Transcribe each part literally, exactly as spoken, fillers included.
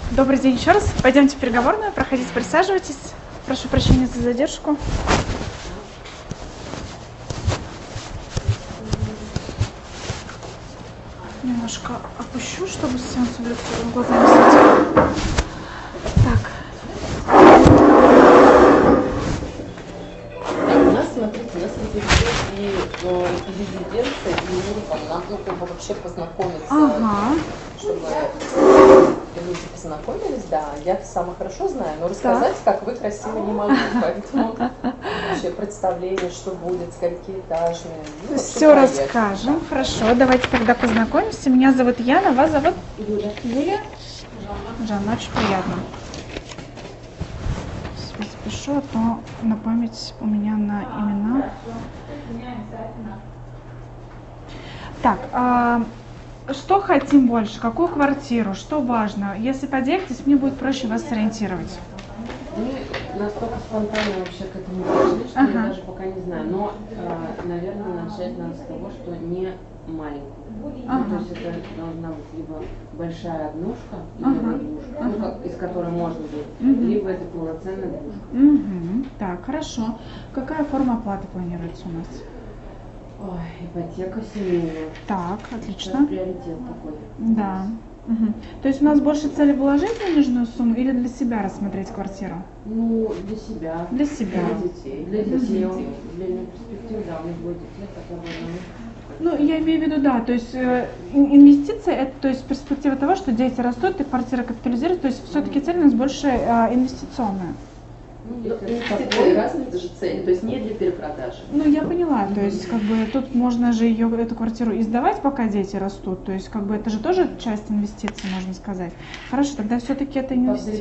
Добрый день еще раз. Пойдемте в переговорную, проходите, присаживайтесь. Прошу прощения за задержку. Немножко опущу, чтобы сеанс в лицо глаза не светил. Так. У нас, смотрите, у нас и, и резиденция, и Европа. Нам нужно вообще познакомиться, Ага. чтобы люди познакомились, да. Я сама хорошо знаю, но рассказать, как вы, красиво не могу. Поэтому вообще представление, что будет, скольки этажами. Ну, Все расскажем. Хорошо, давайте тогда познакомимся. Меня зовут Яна, вас зовут? Юля. Юлия? Жанна, очень приятно. Запишу, а то на память у меня на имена. Так, а, что хотим больше? Какую квартиру? Что важно? Если поделитесь, мне будет проще вас сориентировать. Мы настолько спонтанно вообще к этому пришли, что Ага. я даже пока не знаю. Но, э, наверное, начать надо с того, что не маленькую. Ага. Ну, то есть это должна быть либо большая однушка, Ага. либо двушка, Ага. ну, как, из которой можно жить, Мгм. либо это полноценная двушка. Угу. Так, хорошо. Какая форма оплаты планируется у нас? Ой, ипотека семейная. Так, Сейчас отлично. приоритет такой. Да. Угу. То есть у нас больше цели вложить денежную сумму или для себя рассмотреть квартиру? Ну, для себя. Для себя. Для детей. Для детей, Мгм. для перспектив, да, у них будет детей хотя бы одному. Ну, я имею в виду, да, то есть э, ин- инвестиции, это то есть перспектива того, что дети растут и квартира капитализируется, то есть все-таки цель у нас больше э, инвестиционная. Ну, Ну, если инвестиции разные же цели, то есть не для перепродажи. Ну, я поняла, то есть как бы тут можно же ее, эту квартиру и сдавать, пока дети растут, то есть как бы это же тоже часть инвестиций, можно сказать. Хорошо, тогда все-таки это инвестиции.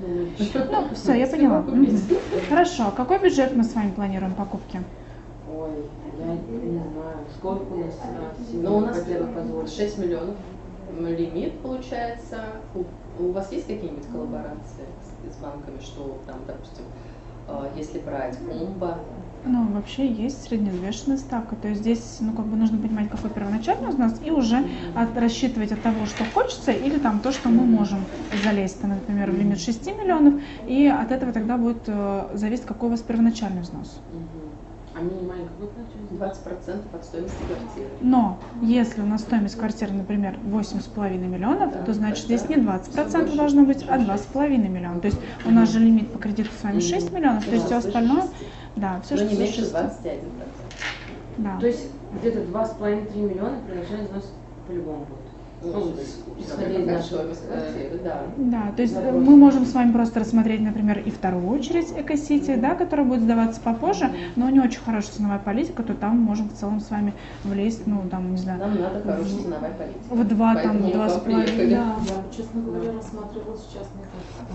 Ну, все, я поняла. Мгм. Хорошо, какой бюджет мы с вами планируем покупки? Ой, я не знаю, сколько у нас а, семей Но у нас хотя бы позволит. шесть миллионов лимит получается. У, у вас есть какие-нибудь коллаборации с, с банками, что там, допустим, э, если брать Умба? Ну, вообще есть средневзвешенная ставка, то есть здесь, ну, как бы нужно понимать, какой первоначальный взнос, и уже от, рассчитывать от того, что хочется, или там то, что мы можем залезть, там, например, в лимит шести миллионов, и от этого тогда будет э, зависеть, какой у вас первоначальный взнос. Мгм. А минимально какой платеж? двадцать процентов от стоимости квартиры. Но если у нас стоимость квартиры, например, восемь с половиной миллионов, Да, то значит тогда здесь не двадцать процентов больше. должно быть, а два с половиной миллиона. То есть у нас же лимит по кредиту с вами шесть миллионов, то есть все остальное, да, все, Но что не меньше шесть. двадцать один процент. Да. То есть где-то два с половиной-три миллиона первоначальный взнос по-любому будет. Ну, исходя из нашего, стоимость квартиры, да. Да, то есть э, мы можем с вами просто рассмотреть, например, и вторую очередь Эко-Сити, да, которая будет сдаваться попозже, но у нее очень хорошая ценовая политика, то там мы можем в целом с вами влезть, ну, там, не знаю, Нам надо хорошая ценовая политика. в два, там, Поэтому два мы с к вам половиной, приехали. да. Я, честно говоря, рассматривала сейчас не так.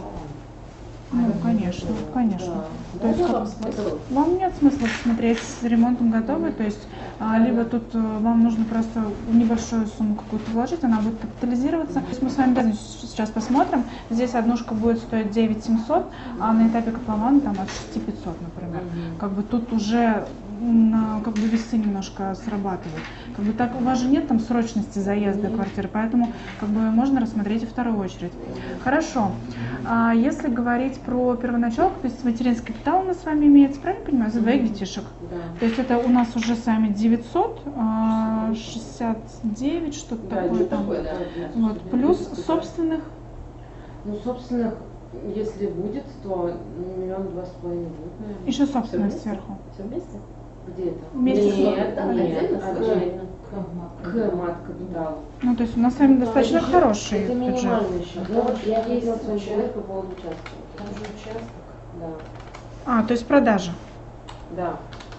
Ну, конечно, конечно. То есть, Да, как- вам смысл? вам нет смысла смотреть с ремонтом готовой, то есть а, либо тут э, вам нужно просто небольшую сумму какую-то вложить, она будет капитализироваться. То есть мы с вами даже сейчас посмотрим, здесь однушка будет стоить девять семьсот, а на этапе котлована там от шести пятьсот, например. Как бы тут уже на, как бы весы немножко срабатывают. Как бы так у вас же нет там срочности заезда квартиры, поэтому как бы можно рассмотреть и вторую очередь. Хорошо. А если говорить про первоначалку, то есть материнский капитал у нас с вами имеется, правильно понимаю, за двоих детишек? Да. То есть это у нас уже с вами девятьсот шестьдесят девять, что-то Да, такое что там. такое, да. Вот. Плюс собственных. Ну, собственно, если будет, то миллион два с половиной будет, наверное. Еще собственных вместе? сверху. Все вместе? Где это? Вместе с- Нет, Да, нет, отдельно отдельно. К К мат-капиталу. Ну, то есть у нас с вами достаточно Это- хороший Это бюджет. минимальный счет. Ну, вот я Есть ездила с вами участок. по поводу участка. Там же участок. Да. А, то есть продажа. Да.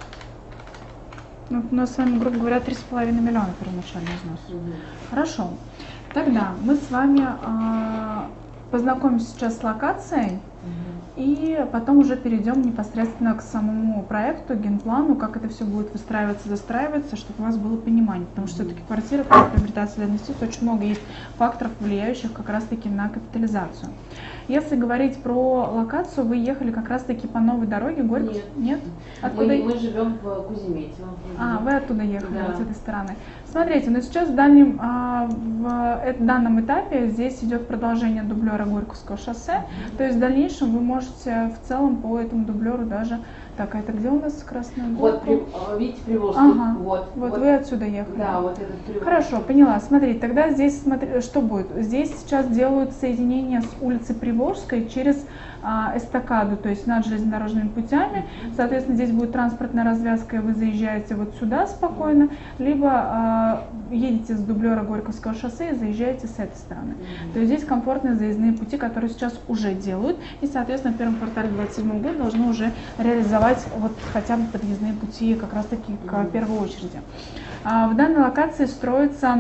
Ну, у нас с вами, грубо говоря, три с половиной миллиона первоначальный взнос. Мгм. Хорошо. Тогда мы с вами а, познакомимся сейчас с локацией. И потом уже перейдем непосредственно к самому проекту, генплану, как это все будет выстраиваться, застраиваться, чтобы у вас было понимание. Потому что все-таки квартира, когда приобретается для инвестиций, очень много есть факторов, влияющих как раз-таки на капитализацию. Если говорить про локацию, вы ехали как раз-таки по новой дороге, Горьковск? Нет. Нет? Откуда? Мы, мы живем в Куземетево. А, вы оттуда ехали, Да. вот с этой стороны. Смотрите, но сейчас в, дальнем, а, в э- данном этапе здесь идет продолжение дублера Горьковского шоссе, то есть в дальнейшем вы можете в целом по этому дублеру даже... Так, а это где у нас Красная Вот, Горка? при, а, видите, Приволжский? Ага, Вот, вот вы отсюда ехали. Да, вот этот Приволжский. Хорошо, поняла. Смотрите, тогда здесь смотри, что будет. Здесь сейчас делают соединение с улицы Приволжской через а, эстакаду, то есть над железнодорожными путями. Соответственно, здесь будет транспортная развязка, и вы заезжаете вот сюда спокойно, либо а, едете с дублера Горьковского шоссе и заезжаете с этой стороны. То есть здесь комфортные заездные пути, которые сейчас уже делают, и, соответственно, в первом квартале две тысячи двадцать седьмого года должны уже реализовать вот хотя бы подъездные пути как раз таки к первой очереди. А, в данной локации строится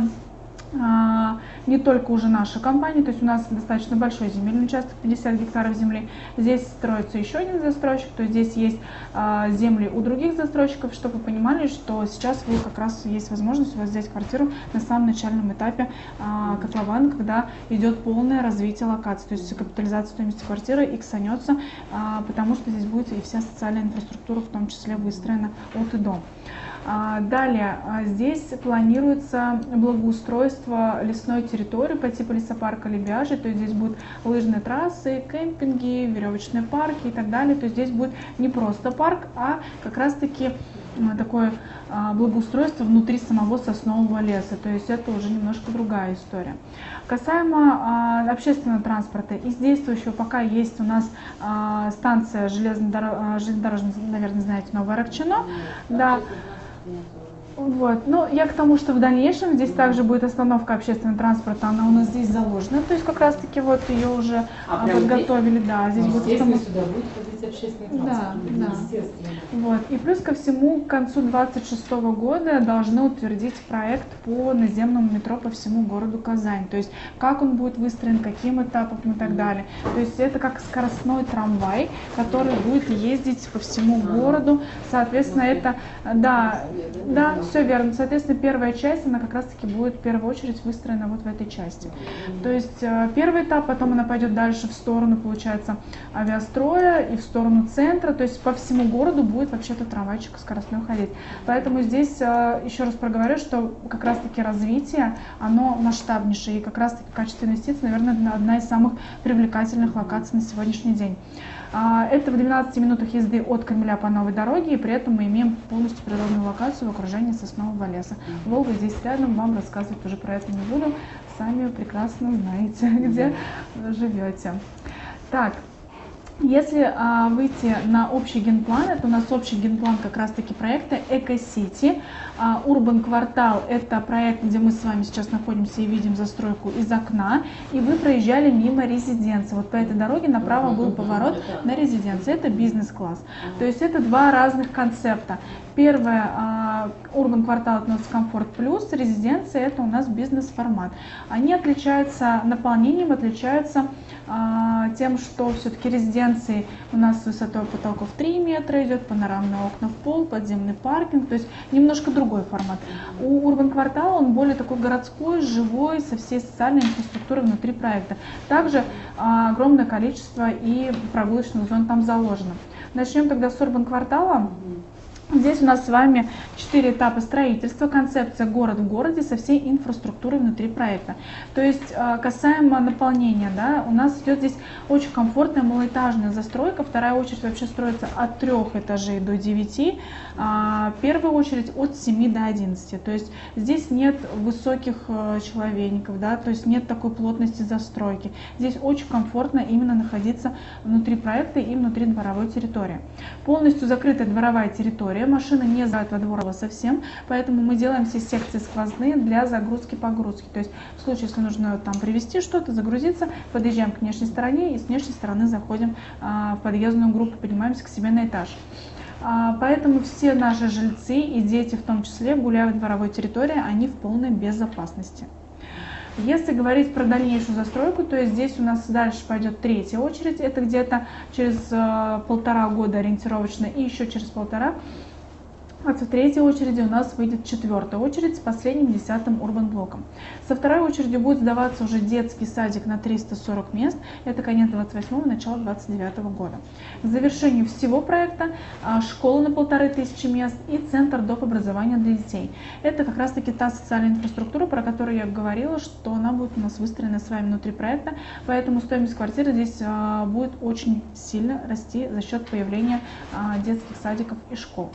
а, не только уже наша компания, то есть у нас достаточно большой земельный участок, пятьдесят гектаров земли. Здесь строится еще один застройщик, то есть здесь есть а, земли у других застройщиков, чтобы вы понимали, что сейчас вы как раз есть возможность у вас взять квартиру на самом начальном этапе а, котлована, когда идет полное развитие локации, то есть капитализация стоимости квартиры иксанется, а, потому что здесь будет и вся социальная инфраструктура в том числе выстроена от и до. Далее, здесь планируется благоустройство лесной территории по типу лесопарка Лебяжий, то есть здесь будут лыжные трассы, кемпинги, веревочные парки и так далее. То есть здесь будет не просто парк, а как раз-таки такое благоустройство внутри самого соснового леса, то есть это уже немножко другая история. Касаемо общественного транспорта, из действующего пока есть у нас станция железнодорожная, наверное, знаете, Новое Рокчино, да. Вот. Ну, я к тому, что в дальнейшем здесь также будет остановка общественного транспорта, она у нас здесь заложена, то есть как раз таки вот ее уже а, подготовили, да, здесь будет Естественно, остановка. сюда будет ходить общественный транспорт. Да, да. Естественно. Вот. И плюс ко всему, к концу две тысячи двадцать шестого года должны утвердить проект по наземному метро по всему городу Казань. То есть как он будет выстроен, каким этапом и так далее. То есть это как скоростной трамвай, который будет ездить по всему городу. Соответственно, это, да, да, все верно. Соответственно, первая часть, она как раз-таки будет в первую очередь выстроена вот в этой части. То есть первый этап, потом она пойдет дальше в сторону, получается, авиастроя и в сторону центра. То есть по всему городу будет вообще-то трамвайчик скоростной ходить. Поэтому здесь еще раз проговорю, что как раз-таки развитие, оно масштабнейшее. И как раз-таки в качестве инвестиций, наверное, одна из самых привлекательных локаций на сегодняшний день. Это в двенадцати минутах езды от Кремля по новой дороге, и при этом мы имеем полностью природную локацию в окружении соснового леса. Волга здесь рядом, вам рассказывать уже про это не буду, сами прекрасно знаете, где живете. Так. Если а, выйти на общий генплан, это у нас общий генплан как раз-таки проекта Эко-Сити. А, Урбан Квартал – это проект, где мы с вами сейчас находимся и видим застройку из окна. И вы проезжали мимо резиденции. Вот по этой дороге направо был поворот на резиденцию. Это бизнес-класс. То есть это два разных концепта. Первое, Урбан Квартал относится комфорт плюс, резиденция это у нас бизнес-формат. Они отличаются наполнением, отличаются а, тем, что все-таки резиденции у нас с высотой потолков три метра идет, панорамные окна в пол, подземный паркинг, то есть немножко другой формат. У Урбан Квартала он более такой городской, живой, со всей социальной инфраструктурой внутри проекта. Также а, огромное количество и прогулочных зон там заложено. Начнем тогда с Урбан Квартала. Здесь у нас с вами четыре этапа строительства, концепция город в городе со всей инфраструктурой внутри проекта. То есть касаемо наполнения, да, у нас идет здесь очень комфортная малоэтажная застройка. Вторая очередь вообще строится от трех этажей до девяти, а первая очередь от семи до одиннадцати. То есть здесь нет высоких человейников, да, то есть нет такой плотности застройки. Здесь очень комфортно именно находиться внутри проекта и внутри дворовой территории. Полностью закрытая дворовая территория. Машина не заезжает во двор совсем, поэтому мы делаем все секции сквозные для загрузки-погрузки. То есть в случае, если нужно там привезти что-то, загрузиться, подъезжаем к внешней стороне и с внешней стороны заходим а, в подъездную группу, поднимаемся к себе на этаж. А, поэтому все наши жильцы и дети в том числе, гуляя в дворовой территории, они в полной безопасности. Если говорить про дальнейшую застройку, то здесь у нас дальше пойдет третья очередь, это где-то через э, полтора года ориентировочно, и еще через полтора. А в третьей очереди у нас выйдет четвертая очередь с последним десятым урбан-блоком. Со второй очередью будет сдаваться уже детский садик на триста сорок мест. Это конец двадцать восьмого, начало двадцать девятого года. К завершению всего проекта школа на полторы тысячи мест и центр доп. Образования для детей. Это как раз таки та социальная инфраструктура, про которую я говорила, что она будет у нас выстроена с вами внутри проекта. Поэтому стоимость квартиры здесь будет очень сильно расти за счет появления детских садиков и школ.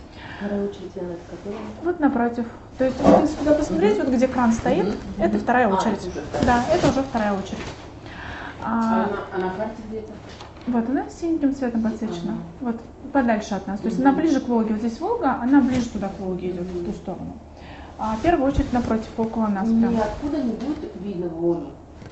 Вот напротив. То есть, вот, если туда посмотреть, вот где кран стоит, mm-hmm. это вторая очередь. А, это да, это уже вторая очередь. А, а, на, а на карте где-то? Вот она синим цветом подсвечена. Uh-huh. Вот подальше от нас. То есть mm-hmm. она ближе к Волге. Вот здесь Волга, она ближе туда к Волге идет, mm-hmm. в ту сторону. А первая очередь напротив, около нас. Ниоткуда не будет видно Волги.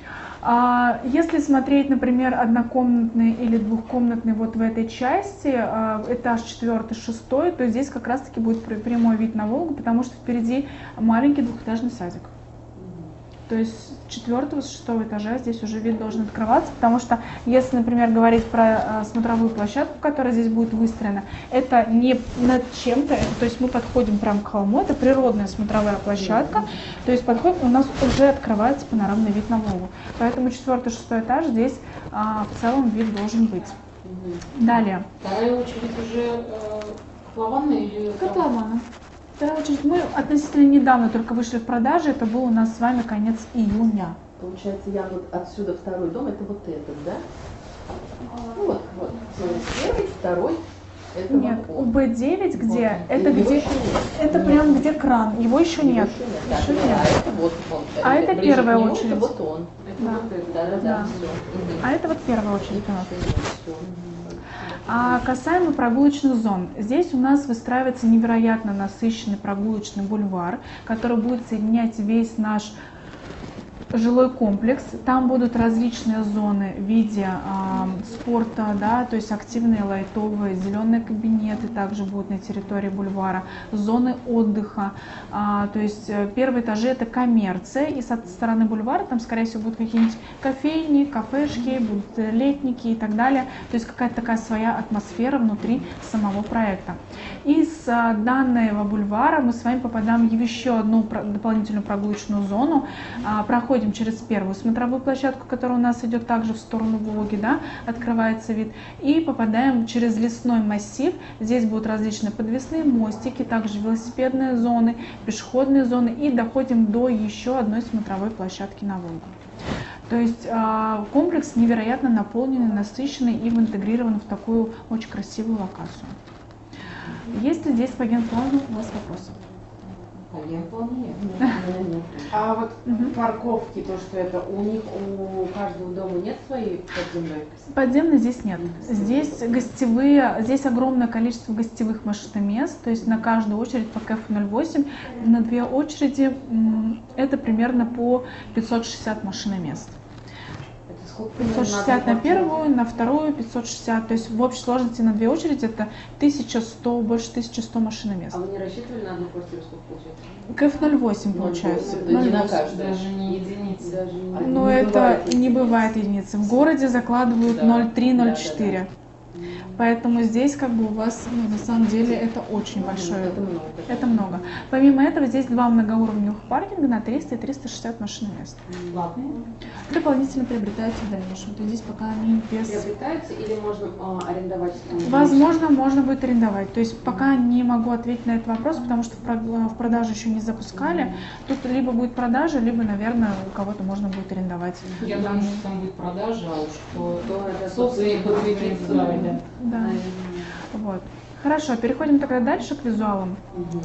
А, если смотреть, например, однокомнатный или двухкомнатный вот в этой части, а, этаж четвертый, шестой, то здесь как раз-таки будет прямой вид на Волгу, потому что впереди маленький двухэтажный садик. То есть с четвертого, с шестого этажа здесь уже вид должен открываться, потому что если, например, говорить про э, смотровую площадку, которая здесь будет выстроена, это не над чем-то, то есть мы подходим прямо к холму, это природная смотровая площадка, то есть подходим, у нас уже открывается панорамный вид на Волгу. Поэтому четвертый, шестой этаж здесь э, в целом вид должен быть. Далее. Вторая очередь уже э, котлованная или... Котлована. Вторая очередь, мы относительно недавно только вышли в продажу, это был у нас с вами конец июня. Получается, я вот отсюда второй дом, это вот этот, да? Ну вот, вот, первый, второй, это нет, вот у Б девять где? Вот. Это Его где? Это прям где кран, его еще его нет. Еще нет. Еще Да, нет. А это вот он. А это ближе первая к нему, очередь. Это вот он. Это Да. вот это. Да, да, да, Да. все. Угу. А это вот первая очередь у нас. Всё. А касаемо прогулочных зон, здесь у нас выстраивается невероятно насыщенный прогулочный бульвар, который будет соединять весь наш жилой комплекс. Там будут различные зоны в виде э, спорта, да, то есть активные, лайтовые, зеленые кабинеты также будут на территории бульвара, зоны отдыха, э, то есть э, первые этажи это коммерция, и со стороны бульвара там, скорее всего, будут какие-нибудь кофейни, кафешки, будут летники и так далее, то есть какая-то такая своя атмосфера внутри самого проекта. Из э, данного бульвара мы с вами попадаем в еще одну про- дополнительную прогулочную зону, э, проходим через первую смотровую площадку, которая у нас идет также в сторону Волги, да, открывается вид, и попадаем через лесной массив. Здесь будут различные подвесные мостики, также велосипедные зоны, пешеходные зоны, и доходим до еще одной смотровой площадки на Волгу. То есть э, комплекс невероятно наполненный, насыщенный и интегрирован в такую очень красивую локацию. Есть ли здесь по генплану у вас вопросы? По генплану нет. А вот Мгм. парковки, то, что это у них, у каждого дома нет своей подземной? Подземной здесь нет. Здесь гостевые, здесь огромное количество гостевых машиномест, то есть на каждую очередь по КЭФ ноль восемь, на две очереди м, это примерно по пятьсот шестьдесят машиномест. Это сколько? пятьсот шестьдесят на первую, на вторую пятьсот шестьдесят, то есть в общей сложности на две очереди это тысяча сто, больше тысячи сто машиномест. А вы не рассчитывали на одну квартиру, сколько получается? КЭФ ноль восемь получается. Да, не на ноль восемь. каждую. Даже не единицы. Даже не... А Но не это бывает не единиц. бывает единицы. В городе закладывают Да. ноль три - ноль Да, да, четыре. да. Поэтому здесь как бы у вас, ну, на самом деле, это очень большое. Это много. Это много. Помимо этого, здесь два многоуровневых паркинга на триста и триста шестьдесят машиномест. Платные? Дополнительно приобретаются в дальнейшем. То есть здесь пока они без... Приобретаются или можно а, арендовать? там, Возможно, можно будет арендовать. То есть пока не могу ответить на этот вопрос, потому что в прод- в продажу еще не запускали. Тут либо будет продажа, либо, наверное, у кого-то можно будет арендовать. Я думаю, что там будет продажа, а уж кто То это собственник подведет. Да, да. Да. Наверное. Вот. Хорошо, переходим тогда дальше к визуалам. Мгм.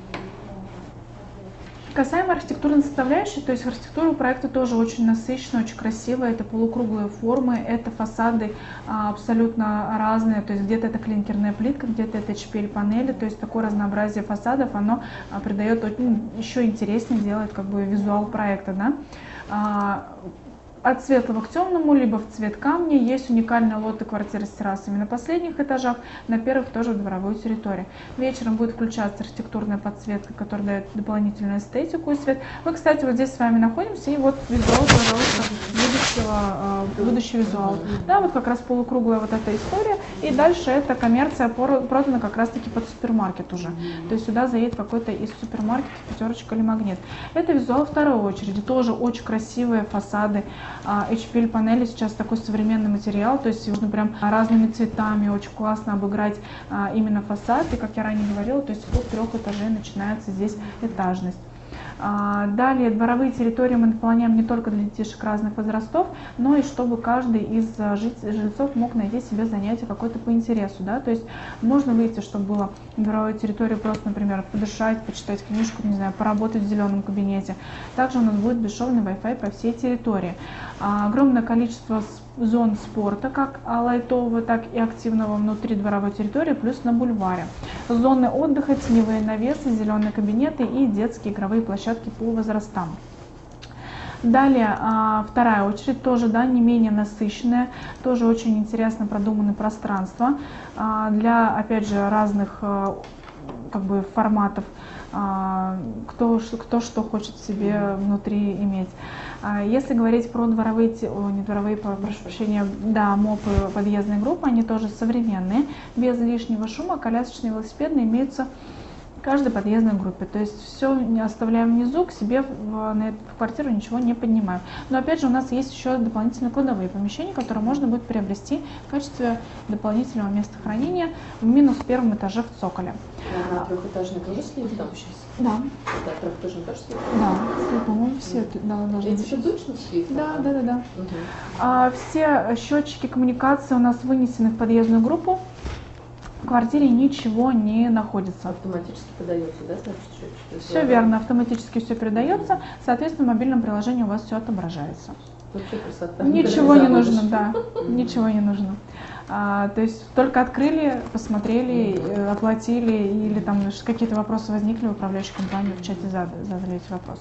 Касаемо архитектурной составляющей, то есть архитектура у проекта тоже очень насыщенная, очень красивая. Это полукруглые формы, это фасады а, абсолютно разные. То есть где-то это клинкерная плитка, где-то это эйч пи эл-панели. То есть такое разнообразие фасадов, оно а, придает очень, еще интереснее, делает как бы визуал проекта. Да? А, от светлого к темному, либо в цвет камня. Есть уникальные лоты квартиры с террасами на последних этажах, на первых тоже в дворовой территории. Вечером будет включаться архитектурная подсветка, которая дает дополнительную эстетику и свет. Мы, кстати, вот здесь с вами находимся, и вот визуал, пожалуйста, будущего, будущий визуал. Да, вот как раз полукруглая вот эта история, и дальше эта коммерция продана как раз-таки под супермаркет уже. То есть сюда заедет какой-то из супермаркетов пятерочка или магнит. Это визуал второй очереди, тоже очень красивые фасады. эйч пи эл-панели сейчас такой современный материал, то есть можно прям разными цветами очень классно обыграть а, именно фасад. И, как я ранее говорила, то есть от трех этажей начинается здесь этажность. А, далее дворовые территории мы наполняем не только для детишек разных возрастов, но и чтобы каждый из жильцов мог найти себе занятие какое-то по интересу. Да? То есть можно выйти, чтобы было на дворовой территории просто, например, подышать, почитать книжку, не знаю, поработать в зеленом кабинете. Также у нас будет бесшовный Wi-Fi по всей территории. А, огромное количество зон спорта, как лайтового, так и активного внутри дворовой территории, плюс на бульваре. Зоны отдыха, теневые навесы, зеленые кабинеты и детские игровые площадки по возрастам. Далее, вторая очередь, тоже, да, не менее насыщенная, тоже очень интересно продуманное пространство для, опять же, разных как бы форматов, кто, кто что хочет себе внутри иметь. Если говорить про дворовые, о, не дворовые, прошу прощения, да, мопы, подъездные группы, они тоже современные, без лишнего шума, колясочные, велосипедные имеются в каждой подъездной группе. То есть все не оставляем внизу, к себе в, на эту, в квартиру ничего не поднимаем. Но опять же у нас есть еще дополнительные кладовые помещения, которые можно будет приобрести в качестве дополнительного места хранения в минус первом этаже в цоколе. А на трехэтажный тоже с лифтом сейчас? Да. Да, трехэтажный тоже с лифтом? Да, по-моему, все да, должны быть. Эти же точно с лифтом? Да, да, да, да. Угу. А, все счетчики коммуникации у нас вынесены в подъездную группу. В квартире ничего не находится. Автоматически подается, да, значит, счетчик? Все верно, автоматически все передается. Соответственно, в мобильном приложении у вас все отображается. Вообще красота. Ничего не нужно, да, ничего не нужно. А, то есть только открыли, посмотрели, э, оплатили, или там какие-то вопросы возникли, управляющая компания в чате задали, задали эти вопросы.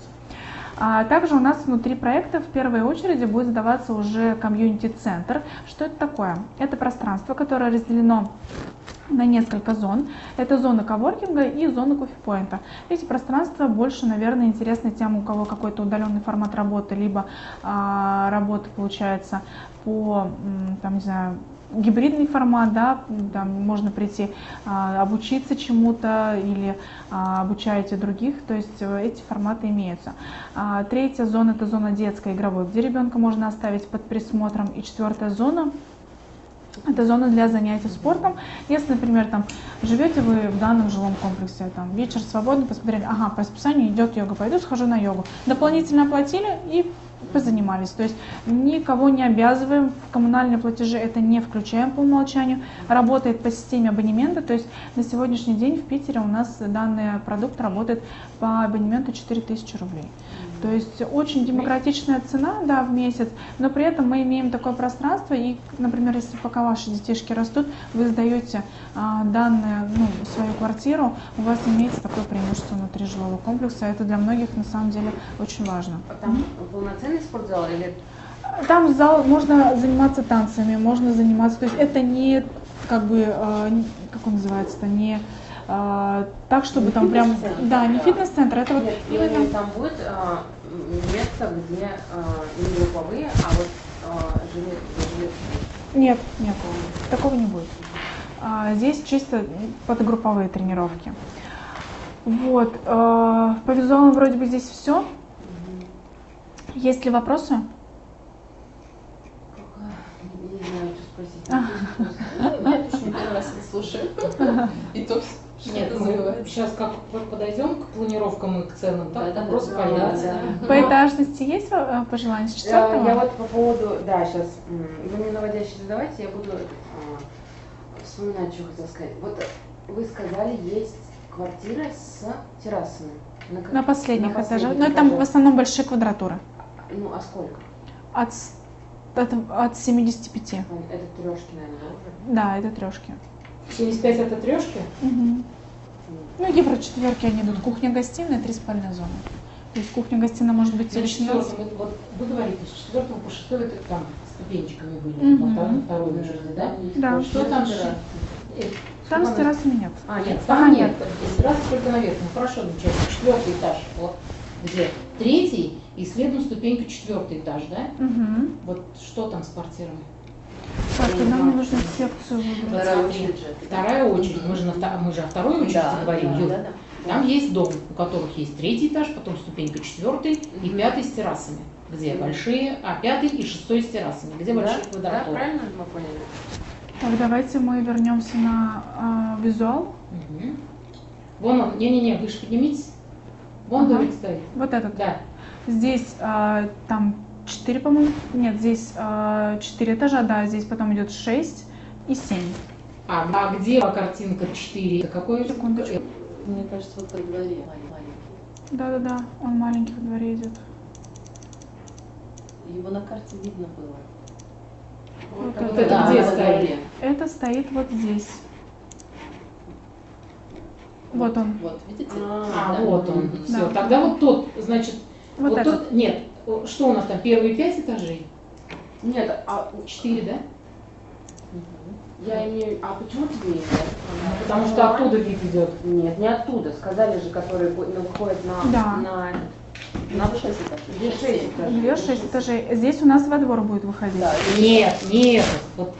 А также у нас внутри проекта в первой очереди будет задаваться уже комьюнити-центр. Что это такое? Это пространство, которое разделено на несколько зон. Это зона коворкинга и зона кофе-поинта. Эти пространства больше, наверное, интересны тем, у кого какой-то удаленный формат работы, либо а, работа получается по, там, не знаю, гибридный формат, да, там можно прийти а, обучиться чему-то или а, обучаете других, то есть эти форматы имеются. А, третья зона — это зона детская, игровой, где ребенка можно оставить под присмотром, и четвертая зона — это зона для занятий спортом. Если, например, там живете вы в данном жилом комплексе, там вечер свободный, посмотрели, ага, по расписанию идет йога, пойду схожу на йогу, дополнительно оплатили и позанимались. То есть никого не обязываем, в коммунальные платежи это не включаем по умолчанию, работает по системе абонемента, то есть на сегодняшний день в Питере у нас данный продукт работает по абонементу четыре тысячи рублей. То есть очень демократичная цена, да, в месяц, но при этом мы имеем такое пространство, и, например, если пока ваши детишки растут, вы сдаете а, данную, ну, свою квартиру, у вас имеется такое преимущество внутри жилого комплекса, это для многих на самом деле очень важно. Там полноценный спортзал или... Там зал, можно заниматься танцами, можно заниматься, то есть это не, как бы, э, как он называется-то, не э, так, чтобы не там прям, да, не фитнес-центр, это вот Нет, именно... Там будет а, место, где а, не групповые, а вот а, жилет, жилет. Нет, нет, такого не будет. А, здесь чисто подгрупповые тренировки. Вот, э, по визуалам вроде бы здесь все. Есть ли вопросы? Не знаю, что спросить. Нет, уж не первый раз это слушаю. И то Нет, мы сейчас как подойдем к планировкам и к ценам, так да, вопрос да, появится. да. По этажности есть пожелания с четвертого? Я вот по поводу, да, сейчас вы мне наводящие задавайте, я буду а, вспоминать, что хотела сказать. Вот вы сказали, есть квартира с террасами. На, как- На последних на этажах. последних Но это там в этажах. основном большие квадратуры. Ну, а сколько? От, с- от, от семидесяти пяти. Это трешки, наверное, да, уже? Да, это трешки. семьдесят пять это трешки? Угу. Ну, евро четверки они идут. Кухня-гостиная, три спальные зоны. То есть кухня-гостиная может быть На или семнадцать. четвертом, это вот вы говорите, с четвертого по шестой это там ступенечками были, Мгм. во втором, второй выжили, да? Да. Что там? ши- э, Там с что террасами нет. А, нет, Ага, там нет. нет. Здесь раз только наверх. Ну хорошо, замечательно. Четвертый этаж. Вот где третий и следом ступенька четвертый этаж, да? Угу. Вот что там с квартирами? Так, и нам нужно секцию выбрать. Вторая Смотри, очередь же. Вторая очередь. Мы же, на, втор- мы же о второй очереди Да, говорим. да, Юр. да, да. Там есть дом, у которых есть третий этаж, потом ступенька четвертый и пятый с террасами. Где большие, а пятый и шестой с террасами. Где большие Да, квадратуры. правильно мы поняли? Так, давайте мы вернемся на а, визуал. Мгм. Вон он, не-не-не, выше поднимитесь. Вон Ага. домик стоит. Вот этот. Да. Здесь а, там четыре, по-моему. Нет, здесь а, четыре этажа, да, здесь потом идет шесть и семь. А, а где картинка четыре? Это какой? Секундочку. Мне кажется, вот при дворе маленький. Да-да-да, он маленький во дворе идет. Его на карте видно было. Вот Вот это. это Да, где во стоит? дворе. Это стоит вот здесь. Вот он. Вот, видите? А, Да. вот он. Мгм. Все. Да. Тогда вот тот, значит, Вот, вот, этот. тот. Нет. Что у нас там? Первые пять этажей? Нет, а Четыре, да? Мгм. я имею... А почему тебе нет? Ну, потому что оттуда вид идет. Нет, не оттуда. Сказали же, которые бу- ну, выходят на... Да. на... На шесть этажей. Где шесть этажей. Две шесть этажей. Здесь у нас во двор будет выходить. Да, Нет, нет. Вот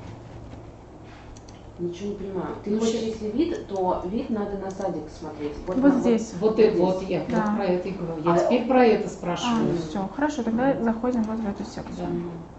Ничего не понимаю. Ты Ну, хочешь, щас- если вид, то вид надо на садик смотреть. Вот на- здесь. Вот это вот я Да. вот про это и говорю. Я А- теперь про это А, спрашиваю. все, хорошо, тогда заходим вот в эту секцию. Да.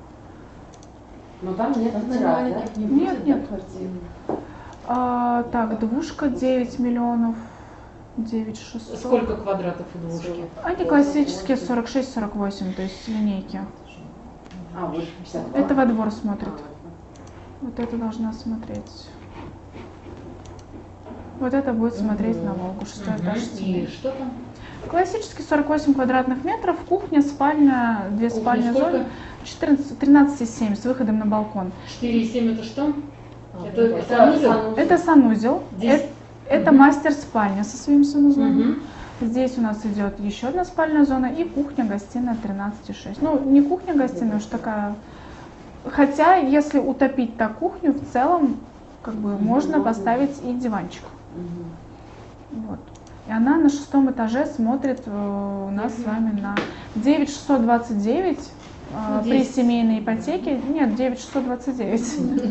Но там нет Там террас, да? маленьких не Нет, будет, нет. да, квартир? А, так, двушка девять миллионов, девять шестьсот. Сколько квадратов у двушки? Они классические сорок шесть сорок восемь, то есть линейки. А, вот пятьдесят два. Это во двор смотрит. А, Вот это должна смотреть. Вот это будет смотреть Мгм. на Волгу, шестой Мгм. этаж. И что там? Классический сорок восемь квадратных метров, кухня, спальня, две Кухня спальни сколько? зоны, четырнадцать, тринадцать и семь с выходом на балкон. четыре и семь это что? А, Это, вот. это санузел? Это санузел, Здесь- э- это Мгм. мастер-спальня со своим санузлом. Мгм. Здесь у нас идет еще одна спальная зона и кухня-гостиная тринадцать и шесть. Ну, не кухня-гостиная, уж такая. Хотя, если утопить так кухню, в целом, как бы, можно можно. поставить и диванчик. Мгм. Вот. И она на шестом этаже смотрит э, у нас с вами на девять шестьсот двадцать девять э, Ну, при десять. семейной ипотеке. Нет, девять шестьсот двадцать девять.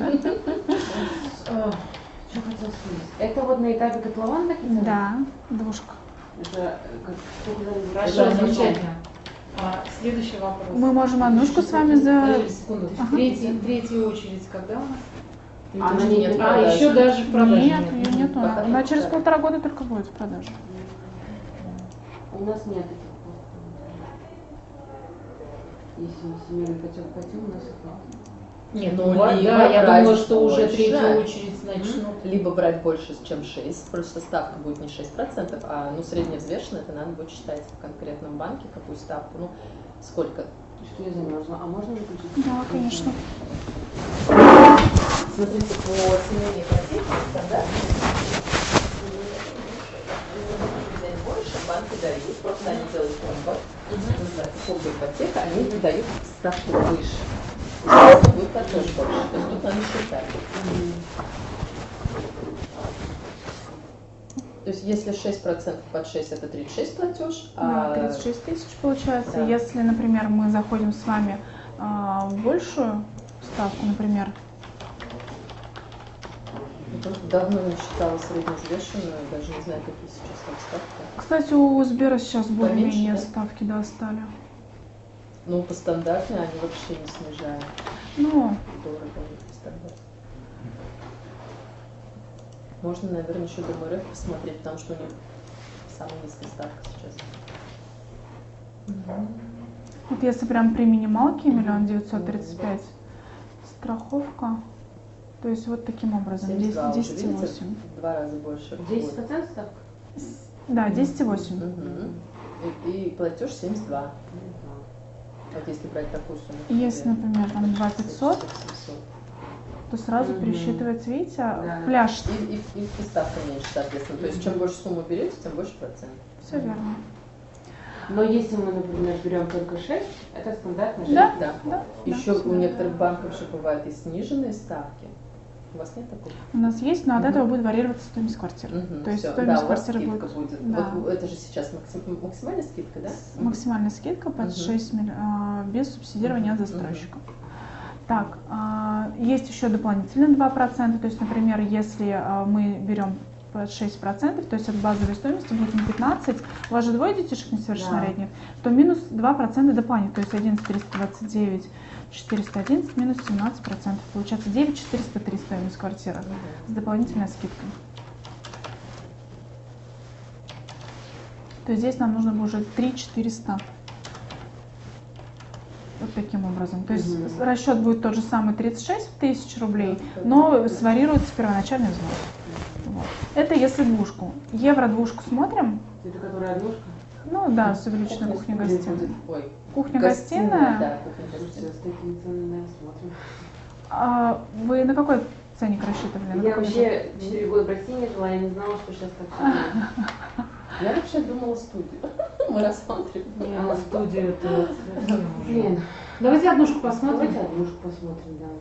А, Что хотел сказать? Это вот на этапе котлован такие? Да, двушка. Это э, как сколько за- Хорошо, за- замечательно. А, следующий вопрос. Мы можем однушку с вами за... Подожди секунду. Ага. Третья, третья очередь когда у нас? Она Тоже не- нет А, продажи. еще даже в продаже Нет, нет. ее нету. Пока Она только через так. полтора года только будет в продаже. У нас нет таких. Если мы семейный котел хотим, у нас их нет. Нет, Ну, ну, да, либо я брать думала, что уже больше. третью очередь начнут. Либо брать больше, чем шесть, просто ставка будет не шесть процентов, а ну, средневзвешенно, это надо будет считать в конкретном банке, какую ставку, ну, сколько. Что я замерзла? А можно выключить? Да, конечно. Смотрите, по семейной ипотеке стандарт взять больше, банки дают, просто они делают комбо, называется комбо ипотека, они дают ставку выше. И будет платеж больше, то есть тут надо считать. То есть если шесть процентов под шесть это тридцать шесть платеж, Да, а тридцать шесть тысяч получается. Да. Если, например, мы заходим с вами а, в большую ставку, например, я просто давно не считала средневзвешенную, даже не знаю, какие сейчас там ставки. кстати, у Сбера сейчас более-менее да? ставки достали. Ну, по стандартной они вообще не снижают. Ну, Дорого у них по стандарту. Можно, наверное, еще до МРФ посмотреть, потому что у них самая низкая ставка сейчас. вот если прям при минималке миллион девятьсот тридцать пять, страховка, то есть вот таким образом, семьдесят два уже, десять и видите? восемь. В два раза больше. в десять год. процентов ставка? Да, десять и восемь. Мгм. И, и платеж семьдесят два. Вот если брать такую сумму. Если, например, там два пятьсот, семьсот. то сразу Мгм. пересчитывается, видите, Да. пляж. И, и, и, и ставка меньше, соответственно. То есть чем больше сумму берете, тем больше процент. Все верно. Но если мы, например, берем только шесть, это стандартная шесть. Да. Да. Да, Еще да, у некоторых банков еще бывают и сниженные ставки. У вас нет такого? У нас есть, но от Мгм. этого будет варьироваться стоимость квартиры. Мгм, То есть всё. стоимость Да, у вас квартиры скидка будет, будет. да. Вот это же сейчас максим- максимальная скидка, да? Максимальная скидка под Мгм. шесть милли- а, без субсидирования от Мгм. застройщика. Так, а, есть еще дополнительные два процента, то есть, например, если а, мы берем под шесть процентов, то есть от базовой стоимости будет не пятнадцать, у вас же двое детишек несовершеннолетних, то минус два процента дополнительно, то есть одиннадцать триста двадцать девять четыреста одиннадцать минус семнадцать процентов, получается девять четыреста три стоимость квартиры с дополнительной скидкой. То есть здесь нам нужно будет уже три четыреста. Вот таким образом. То есть Мгм. расчет будет тот же самый тридцать шесть тысяч рублей, но сварьируется первоначальный взнос. Вот. Это если двушку. Евро двушку смотрим. Это которая однушка? Ну да, с увеличенной кухней-гостиной. Ой, Кухня-гостиная. да, кухня-гостиная. Слушайте, с такими ценами, наверное, смотрим. А вы на какой ценник рассчитывали? На Я какой вообще четыре года в России не жила, я не знала, что сейчас так все. Я вообще думала студию. Мы рассматривали. А студию это... Блин, Давайте однушку посмотрим. давайте однушку посмотрим, да.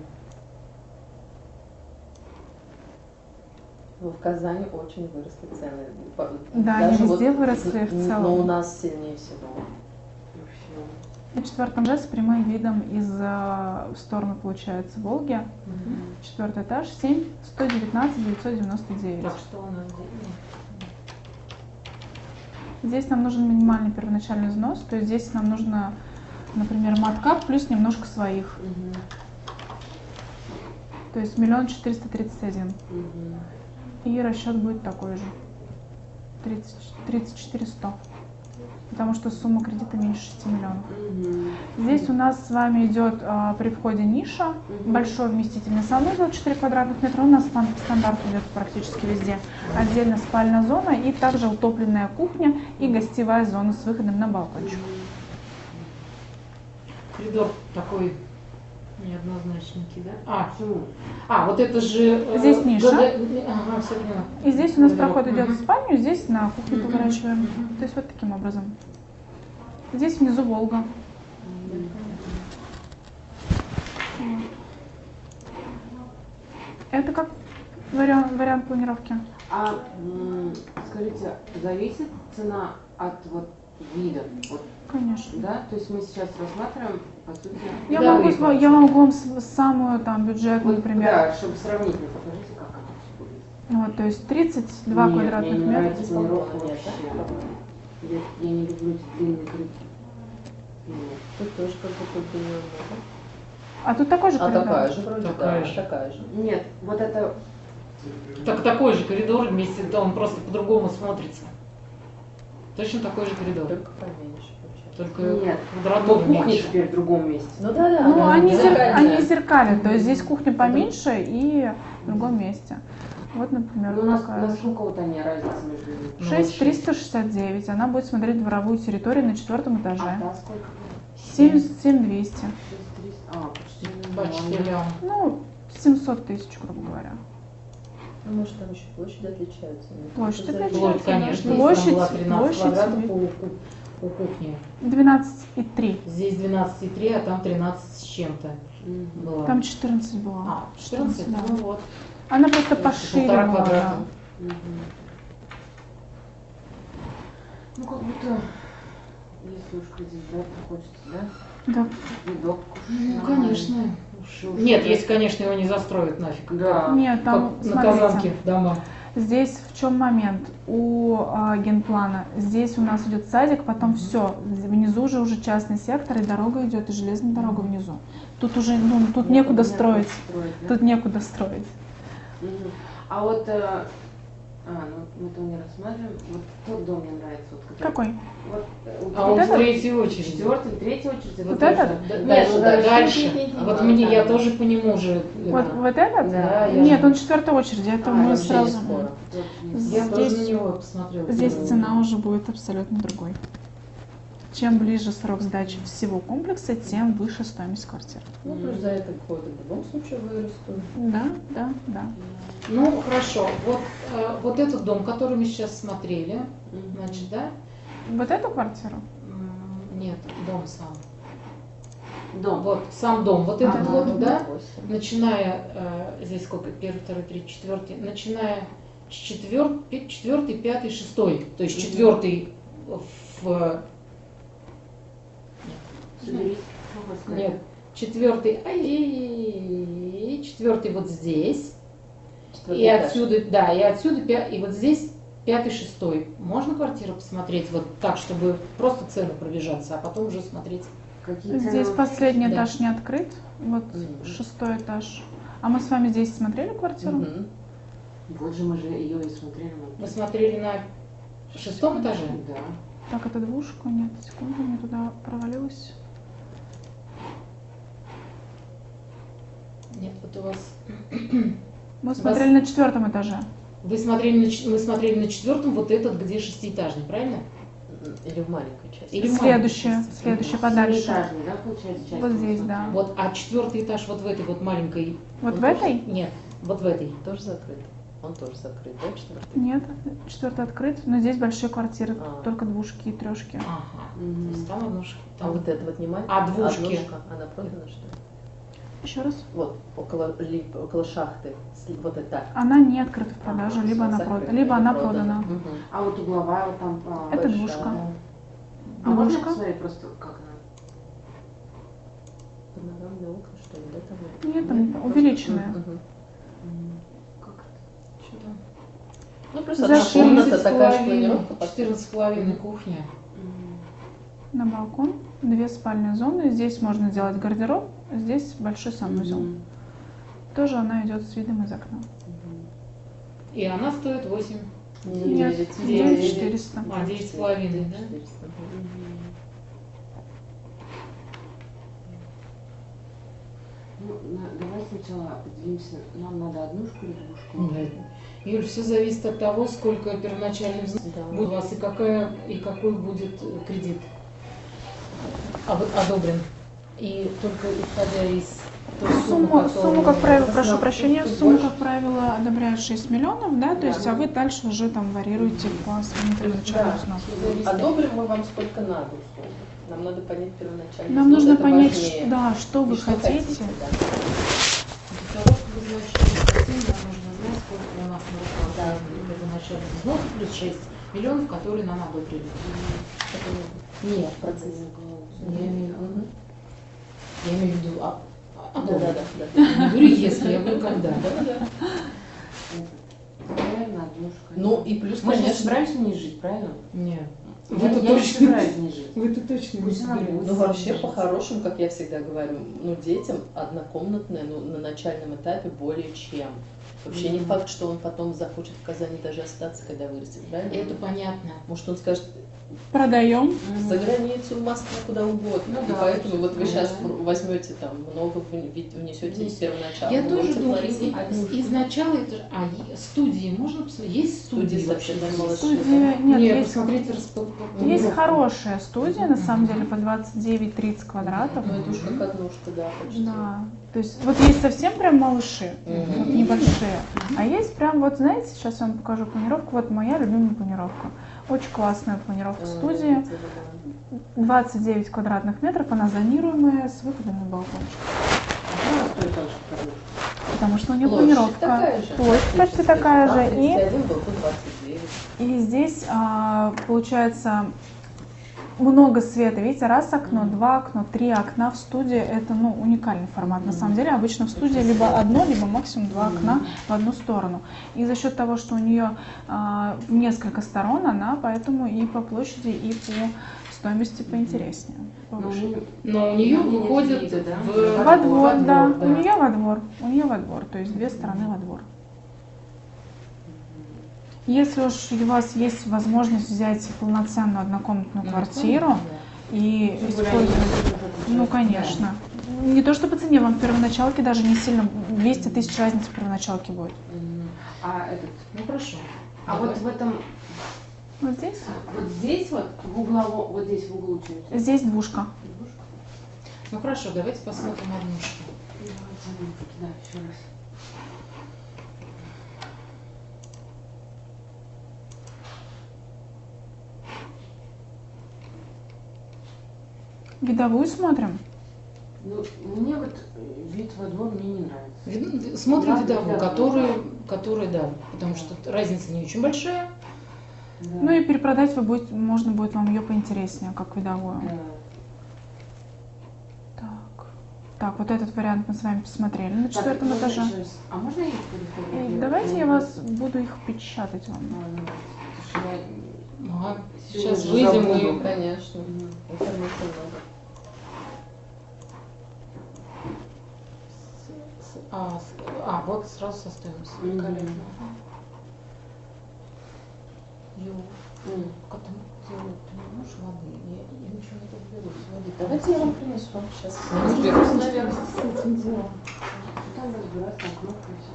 Ну, в Казани очень выросли цены. По- Да, они везде выросли в н- целом. Но у нас сильнее всего. Вообще. На четвертом этаже с прямым видом из э, в сторону, получается, Волги. Четвертый этаж, семь сто девятнадцать девятьсот девяносто девять. Так, что у нас здесь? Здесь нам нужен минимальный первоначальный взнос, то есть здесь нам нужно, например, маткап плюс немножко своих. Мгм. То есть миллион четыреста тридцать один. Мгм. И расчет будет такой же. тридцать, тридцать четыре сто. Потому что сумма кредита меньше шести миллионов. Мгм. Здесь у нас с вами идет а, при входе ниша, Мгм. большой вместительный санузел четыре квадратных метра, у нас стан- стандарт идет практически везде. Отдельно спальная зона и также утопленная кухня и гостевая зона с выходом на балкончик. Коридор такой неоднозначненький, да? А, Почему? а вот это же... э, Здесь ниша. ГД Ага, все поняла. И здесь у нас Коридор. проход идет Мгм. в спальню, здесь на кухню Мгм. поворачиваем. Мгм. То есть вот таким образом. Здесь внизу Волга. Это как вариант, вариант планировки? А м, скажите, зависит цена от вот вида, вот, Конечно. да? То есть мы сейчас рассматриваем, по сути, Я, Да, могу, и сва- я могу вам с- самую там бюджетную, вот, например. да, чтобы сравнить, мне покажите, как это все будет. Вот, то есть тридцать два Нет, квадратных мне не метра. нравится планировка Нет, вообще. Я, я не люблю эти длинные крючки. Нет. Тут тоже как будто бы немного. А тут такой же А коридор. такая же вроде, Такая да, же. такая же. Нет, вот это Так такой же коридор вместе, да, он просто по-другому смотрится. Точно такой же коридор. Только поменьше получается. Только нет. Но квадратура кухня меньше. теперь в другом месте. Ну да, да. Ну, да, они, да. зер- Зеркальная. они зеркалят, то есть здесь кухня поменьше и в другом месте. Вот, например, Ну, вот у нас такая. насколько вот они разница между ними? Ну, шесть вот триста шестьдесят девять. Она будет смотреть дворовую территорию на четвертом А этаже. та сколько? семь семь двести. шесть триста. А, почти. Почти лям. Ну, семьсот тысяч, грубо говоря. Ну, может, там еще площади отличаются. Мне Площадь кажется, отличается. Площадь, конечно, Площадь- там была тринадцать площадь квадратов себе. по, по, по кухне. двенадцать и три. Здесь двенадцать и три, а там тринадцать с чем-то Мгм. было. Там четырнадцать было. А, четырнадцать, да. ну вот. Она просто Полтора пошире была. квадрата. да. Мгм. Ну, как будто, если уж кредит брать, то хочется, да? Да. Видок. Ну, конечно. Уж- Нет, если, конечно, его не застроят нафиг. Да. Нет, там, Как на смотрите, Казанке дома. здесь в чем момент у а, генплана? Здесь у нас идет садик, потом все, внизу же уже частный сектор, и дорога идет, и железная дорога внизу. Тут уже, ну, тут некуда строить. строить, да? Тут некуда строить. Мгм. А вот, э, а, ну мы то не рассматриваем. Вот тот дом мне нравится. Вот, который- Какой? Вот, э, у А он тебя в этот? третьей очереди. четвертый, третий очередь. это Вот тоже- этот? Д- Нет, Дальше, ну, да, дальше. дальше. Нет, нет, нет, Вот нет, мне, да. я тоже по нему же. Вот, это, вот этот? Да, я Нет, же- он четвертой очереди, это А, мы вообще сразу... скоро. Точно. Я тоже Здесь- на него посмотрела. Здесь Ну, цена уже будет абсолютно другой. Чем ближе срок сдачи всего комплекса, тем выше стоимость квартиры. Ну, плюс за это годы в любом случае вырастут. Да, да, да. Ну, хорошо. Вот, э, вот этот дом, который мы сейчас смотрели, Мгм. значит, да, Вот эту квартиру? м, Нет, дом сам. Дом. Вот, сам дом. Вот этот Ага. вот, да? восемь. Начиная, э, здесь сколько, первый, второй, третий, четвертый, начиная с четвертый, четвертый, пятый, шестой. То есть Мгм. четвертый в... Соберись. Что вы сказали? Нет, четвертый, ай, четвертый вот здесь. Четвертый И этаж. отсюда, да, и отсюда, пя- и вот здесь пятый, шестой. Можно квартиру посмотреть вот так, чтобы просто цену пробежаться, а потом уже смотреть? Какие цены? Здесь вы- последний Да. этаж не открыт. Вот Мгм. шестой этаж. А мы с вами здесь смотрели квартиру? Мгм. Вот же мы же ее и смотрели. Вы смотрели на шестом этаже? Да. Так, это двушка. Нет, секунду, мне туда провалилась. Нет, вот у вас... Мы смотрели на четвертом этаже. Вы смотрели на, ч- мы смотрели на четвертом, вот этот, где шестиэтажный, правильно? Или в маленькой части. Или Следующее, маленький, следующее подальше. Семиэтажный, да, получается, часть? Вот мы здесь, смотрели? да. Вот, а четвертый этаж вот в этой вот маленькой... Вот Он в тоже- этой? Нет, вот в этой. Тоже закрыт. Он тоже закрыт, да, четвертый? Нет, четвертый открыт. Но здесь большие квартиры, А. только двушки и трешки. Ага. Мгм. То есть там однушка. А Там... вот это вот не маленькая? А двушки? Однушка, она продана, что ли? Еще раз. Вот, около, лип- около шахты. с- Вот это. Она не открыта в продажу, Ага, либо всё, она закрыто, продана, либо она продана. Мгм. А вот угловая вот там... а, Это Большая. двушка. А А можно двушка? посмотреть просто, как она? Панорамные окна, что ли, да, там? Нет, там Просто- увеличенная. Мгм. Как это? Что там? Ну, просто За одна комната, такая же четырнадцать планировка. четырнадцать с половиной кухня. Мгм. На балкон, две спальные зоны. Здесь можно сделать гардероб, здесь большой санузел. Мгм. Тоже она идет с видом из окна. Мгм. И она стоит восемь. Нет, Девять. девять четыреста. А, девять с половиной, да? четыреста. Мгм. Мгм. Ну, на- давай сначала определимся, нам надо однушку или двушку? Нет. Юль, все зависит от того, сколько первоначальный взнос Да. будет у вас и, какая, и какой будет э, кредит об- одобрен. И только исходя из той суммы, Сумму, которую- сумму, как правило, прошу Да, прощения, тут сумму, больше. как правило, одобряют шесть миллионов, да, то Да. есть, а вы дальше уже там варьируете по своему первоначальному Да. взносу. Всё зависит. Одобрим мы вам сколько надо, условно. Нам надо понять первоначально. Нам нужно понять, ш- да, что вы И что хотите. да. Для того, чтобы знать, что мы хотим, нам нужно знать, сколько у нас на руках Да. первоначальный взнос плюс шесть миллионов, которые нам одобрили. Нет, В процессе. я имею, Мгм. я имею в виду, а, а, Да, да, да. Я не говорю если, я говорю когда. Наверное, однушка. Ну и плюс, Мы же не конечно, собираемся в ней жить, правильно? Нет. Я, Вы-то я не точно, собираюсь в ней жить. вы-то точно не Пусть она собираетесь. будет. ну вообще по-хорошему, как я всегда говорю, ну детям однокомнатная, ну на начальном этапе более чем. Вообще не Мгм. факт, что он потом захочет в Казани даже остаться, когда вырастет, правильно? Это понятно. Может он скажет Продаем. за границу, в Москву, куда угодно. Ну И да, поэтому вот вы да. сейчас возьмете там много вне- внесете из первоначала. Я вы тоже будете думаю, платить. и- изначально это же- а е- студии можно посмотреть? Есть студии, Студии вообще? совсем здесь? мало. Студия, нет, Нет, есть, посмотрите распо- есть планировку. хорошая студия, на самом деле, по двадцать девять тридцать квадратов. Ну это уж как однушка, да, почти. Да, то есть вот есть совсем прям малыши, Мгм. вот небольшие, а есть прям вот, знаете, сейчас я вам покажу планировку, вот моя любимая планировка, очень классная планировка Э, студии, видите, да. двадцать девять квадратных метров, она зонируемая с выходом на балкончик, Она стоит так же, как однушка. потому что у нее Площадь планировка, такая же. площадь почти Практически. такая Там же, и, тридцать один, балкон двадцать девять. и здесь а, получается много света, видите, раз окно, Мгм. два окна, три окна в студии, это, ну, уникальный формат. На самом деле, обычно в студии либо одно, либо максимум два окна в одну сторону. И за счет того, что у нее а, несколько сторон, она поэтому и по площади, и по стоимости поинтереснее. Но повыше. мы- Но у нее Они не выходит видят, да? в... Во двор, да. да. У нее во двор. У нее во двор. То есть две стороны во двор. Если уж у вас есть возможность взять полноценную однокомнатную Ну, квартиру и Тем более, использовать, они ну отличаются. конечно. Не то что по цене, вам в первоначалке даже не сильно, двести тысяч разницы в первоначалке будет. Мгм. А этот, Ну хорошо. а Давай. вот в этом, Вот здесь? вот здесь вот, в угловом, вот здесь в углу чуть-чуть. Здесь двушка. Ну хорошо, давайте посмотрим однушку. Давайте однушки, да, еще раз. Видовую смотрим? Ну, мне вот вид во двор мне не нравится. Вид- Смотрим Да, видовую, да, которые, да. которые, да, потому что разница не очень большая. Да. Ну и перепродать вы будете, можно будет вам ее поинтереснее, как видовую. Да. Так. Так, вот этот вариант мы с вами посмотрели на Так, четвертом можно этаже. еще раз- А можно я их перефотографирую? И давайте я Ну, вас буду их печатать вам. ну, ну, потому что я Ага. сегодня Сейчас же выйдем забуду. и... Конечно. Мгм. Информации много. А, с- а, вот сразу со стоимостью. Мгм. Великолепно. Ю, М. потом делают, ты не можешь воды? Я, я ничего не разберусь. Воды. Давайте я вам принесу сейчас. Ну, Разберусь, наверное. с этим делом. Там разбираться, кнопка и все.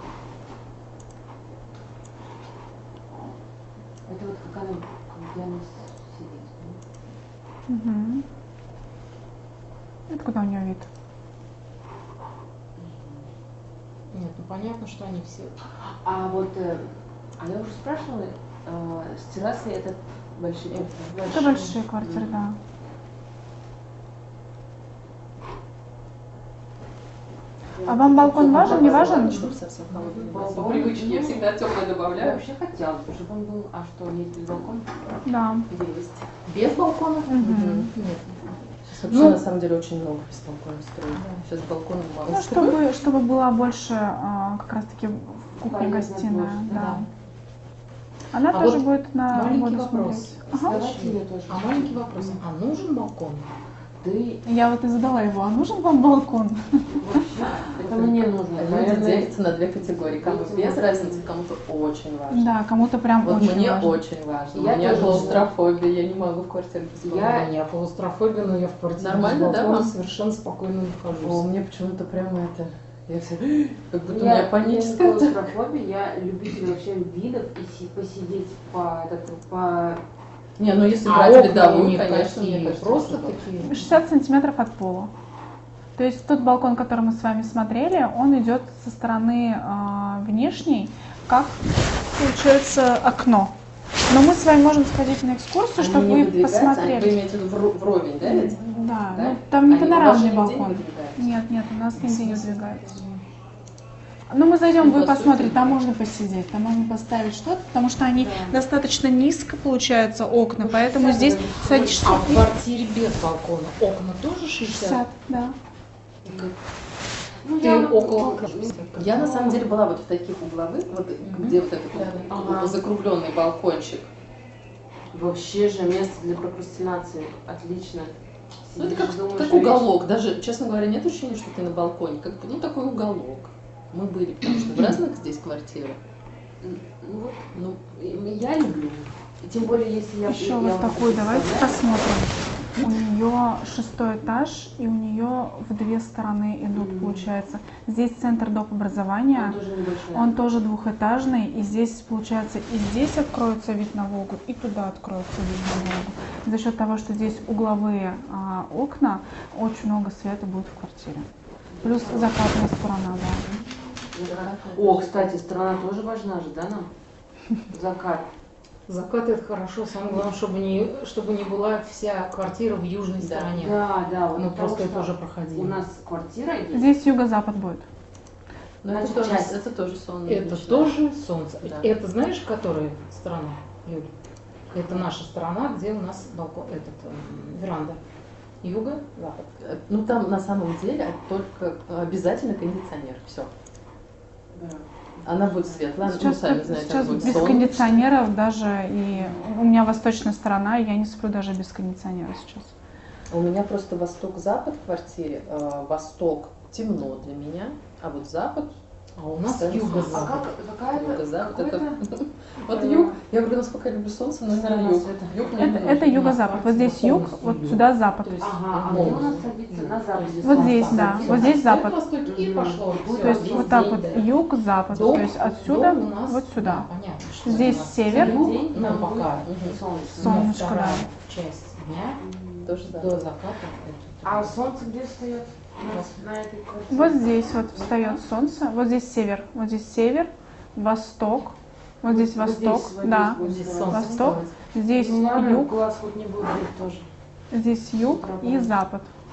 Это вот как она, где она сидит. ну. Угу. Это куда у нее вид? Нет, ну понятно, что они все... А вот, э, а я уже спрашивала, э, с террасой это большие Это квартиры? Это большие квартиры, да. А вам балкон важен, не важен? Чтобы совсем холодный. Балкон, По привычке я ну, всегда теплое Я добавляю. вообще хотела, чтобы он был, а что, есть без балкона? Да. Есть. Без балкона? Мгм. Нет. Сейчас вообще Ну, на самом деле очень много без балкона строят. Сейчас балконом мало. Ну, чтобы, чтобы была больше а, как раз-таки кухня-гостиная. площадь, Да. Она А тоже вот будет на маленький воду вопрос. смотреть. Ага. Давайте ее тоже. А маленький вопрос. А нужен балкон? Ты Я вот и задала его, а нужен вам балкон? вообще, это мне нужно. Люди Наверное, делятся на две категории. Кому без разницы, кому-то очень важно. Да, кому-то прям Вот очень мне важно. очень важно. Я У меня тоже. клаустрофобия, я не могу в квартире без Я- балкона. У меня клаустрофобия, но я в квартире Нормально, без да, балкона вам? совершенно спокойно О, нахожусь. мне почему-то прямо это... Я все... Как будто у я, меня паническая я не атака. клаустрофобия, я любитель вообще видов и си- посидеть по, этот, по... Не, ну если А брать окна у видовую, них конечно, мне какие? кажется, Просто что- такие? шестьдесят сантиметров от пола. То есть тот балкон, который мы с вами смотрели, он идет со стороны а, внешней, как получается окно. Но мы с вами можем сходить на экскурсию, Они чтобы не вы выдвигаются, они- посмотрели. Вы имеете в виду вро- вровень, да, ведь? Да, Да? ну там не Они панорамный у вас же нигде не балкон. выдвигаются? Нет, нет, у нас нигде не выдвигается. Ну мы зайдем, Ну, вы по сути, посмотрите, там да. можно посидеть, там можно поставить что-то, потому что они достаточно низко получаются окна, поэтому здесь садишься А в и квартире без балкона окна тоже шестьдесят? шестьдесят, да. Ну, Ты я около вот- Я на самом деле была вот в таких угловых, вот где вот этот вот Ага. закругленный балкончик. Вообще же место для прокрастинации. Отлично. Ну, это Сидишь, как, думаешь, как а вечер- уголок. Даже, честно говоря, нет ощущения, что ты на балконе. Как, ну, такой уголок. Мы были, потому что в разных здесь квартирах. Ну, вот, Ну, и- я люблю. И тем более, если я... Еще я вот вам такую давайте представляю, посмотрим. У нее шестой этаж, и у нее в две стороны идут, Мгм. получается. Здесь центр доп. Образования, Он тоже небольшой. он тоже двухэтажный, и здесь, получается, и здесь откроется вид на Волгу, и туда откроется вид на Волгу. За счет того, что здесь угловые а, окна, очень много света будет в квартире. Плюс закатная сторона, да. О, кстати, страна тоже важна же, да, нам? Закат. Закат это хорошо, самое главное, чтобы не, чтобы не была вся квартира в южной Да. стороне. Да, да. Вот Мы потому просто это что уже проходили. У нас квартира есть. Здесь юго-запад будет. ну, это, Значит, тоже, часть. это тоже сон. Это тоже солнце. Да. Это знаешь, которая страна, Юль? Это наша страна, где у нас балкон, этот, эм, веранда. Юго, запад. Ну, там на самом деле только обязательно кондиционер. Все. Да. Она будет светлая. Ну, Сейчас, сами знаете, сейчас она будет без солнечная. кондиционеров даже, и у меня восточная сторона, и я не сплю даже без кондиционера сейчас. У меня просто восток-запад в квартире. Э, Восток темно для меня, а вот запад, А у нас Кстати, А юго-запад. как, какая-то... юго-запад, это... какой-то- Вот юг, я говорю, насколько я люблю солнце, но, наверное, Сторона юг. света. Юг мне Это, не это нужен. юго-запад. Вот здесь юг, вот сюда запад. То есть, Ага, а ну, где у нас садится? На западе. Вот здесь, да, вот здесь запад. Востоке и пошло. То То есть Весь вот так день, вот да. юг-запад. Дом- То есть отсюда дом у нас, вот сюда. да, понятно, что Здесь у нас север. юг, День, ну, там пока. будет солнечно. Сон- Солнышко, Вторая да. часть дня Тоже до запад. заката. это- А солнце где встает у нас на этой квартире? Вот здесь вот встает солнце, вот здесь север, вот здесь север, восток, вот здесь Вот восток, здесь, вот да, здесь Здесь будет солнце восток, встает. здесь Ну ладно, юг, глаз хоть не будет тоже. здесь юг и запад.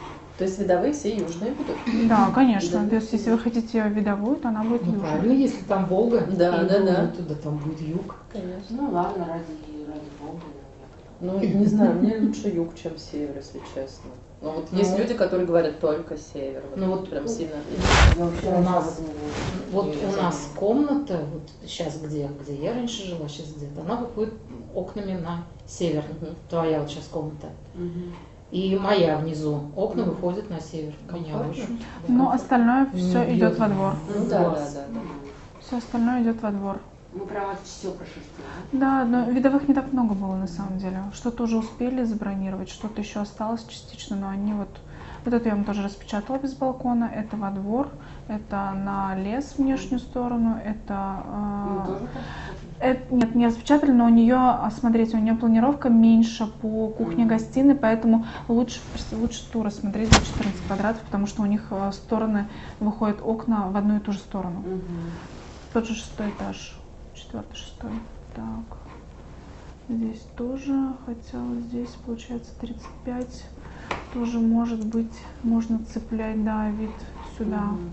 То есть видовые все южные будут? Да, конечно. Да. То есть, если вы хотите видовую, то она будет Ну южная. правильно, если там Волга, Да, и да, да. будет туда, там будет юг. Конечно. Ну ладно, ради, ради бога. Ну, не знаю, мне лучше юг, чем север, если честно. Но вот Ну, есть люди, которые говорят только север. Вот, ну, вот прям у- сильно отличается. Я вообще У раньше нас- об этом не знала. Вот Не, я у забыла. нас комната, вот сейчас где, где я раньше жила, сейчас где-то, она выходит окнами на север. Мгм. Твоя вот сейчас комната. Мгм. И моя внизу. Окна Мгм. выходят на север. Меня Комфортно? очень. Но остальное все Не идет бьет. во двор. Ну да, да, Класс. да, да. Все остальное идет во двор. Мы прямо все прошерстили. Да, но видовых не так много было на самом деле. Что-то уже успели забронировать, что-то еще осталось частично, но они вот... Вот это я вам тоже распечатала без балкона. Это во двор, это на лес внешнюю сторону, это... Ну, э, тоже так? это- нет, не распечатали, но у нее, а, смотрите, у нее планировка меньше по кухне-гостиной, поэтому лучше, лучше ту рассмотреть за четырнадцать квадратов, потому что у них э, стороны выходят окна в одну и ту же сторону. Мгм. Тот же шестой этаж, четвертый, шестой. Так, здесь тоже, хотя вот здесь получается тридцать пять, тоже может быть, можно цеплять, да, вид сюда. Мгм.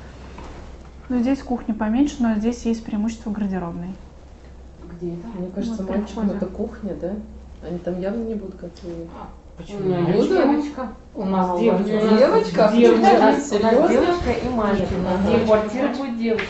Но здесь кухня поменьше, но здесь есть преимущество гардеробной. Где это? Мне кажется, Вот при мальчикам входе. это кухня, да? Они там явно не будут готовить. А, У почему? меня Буду. есть девочка. У нас А, девочка. у у нас меня девочка? девочка. У нас Серьезно? девочка и мальчик. Нет, у нас И девочка. квартира будет девочка.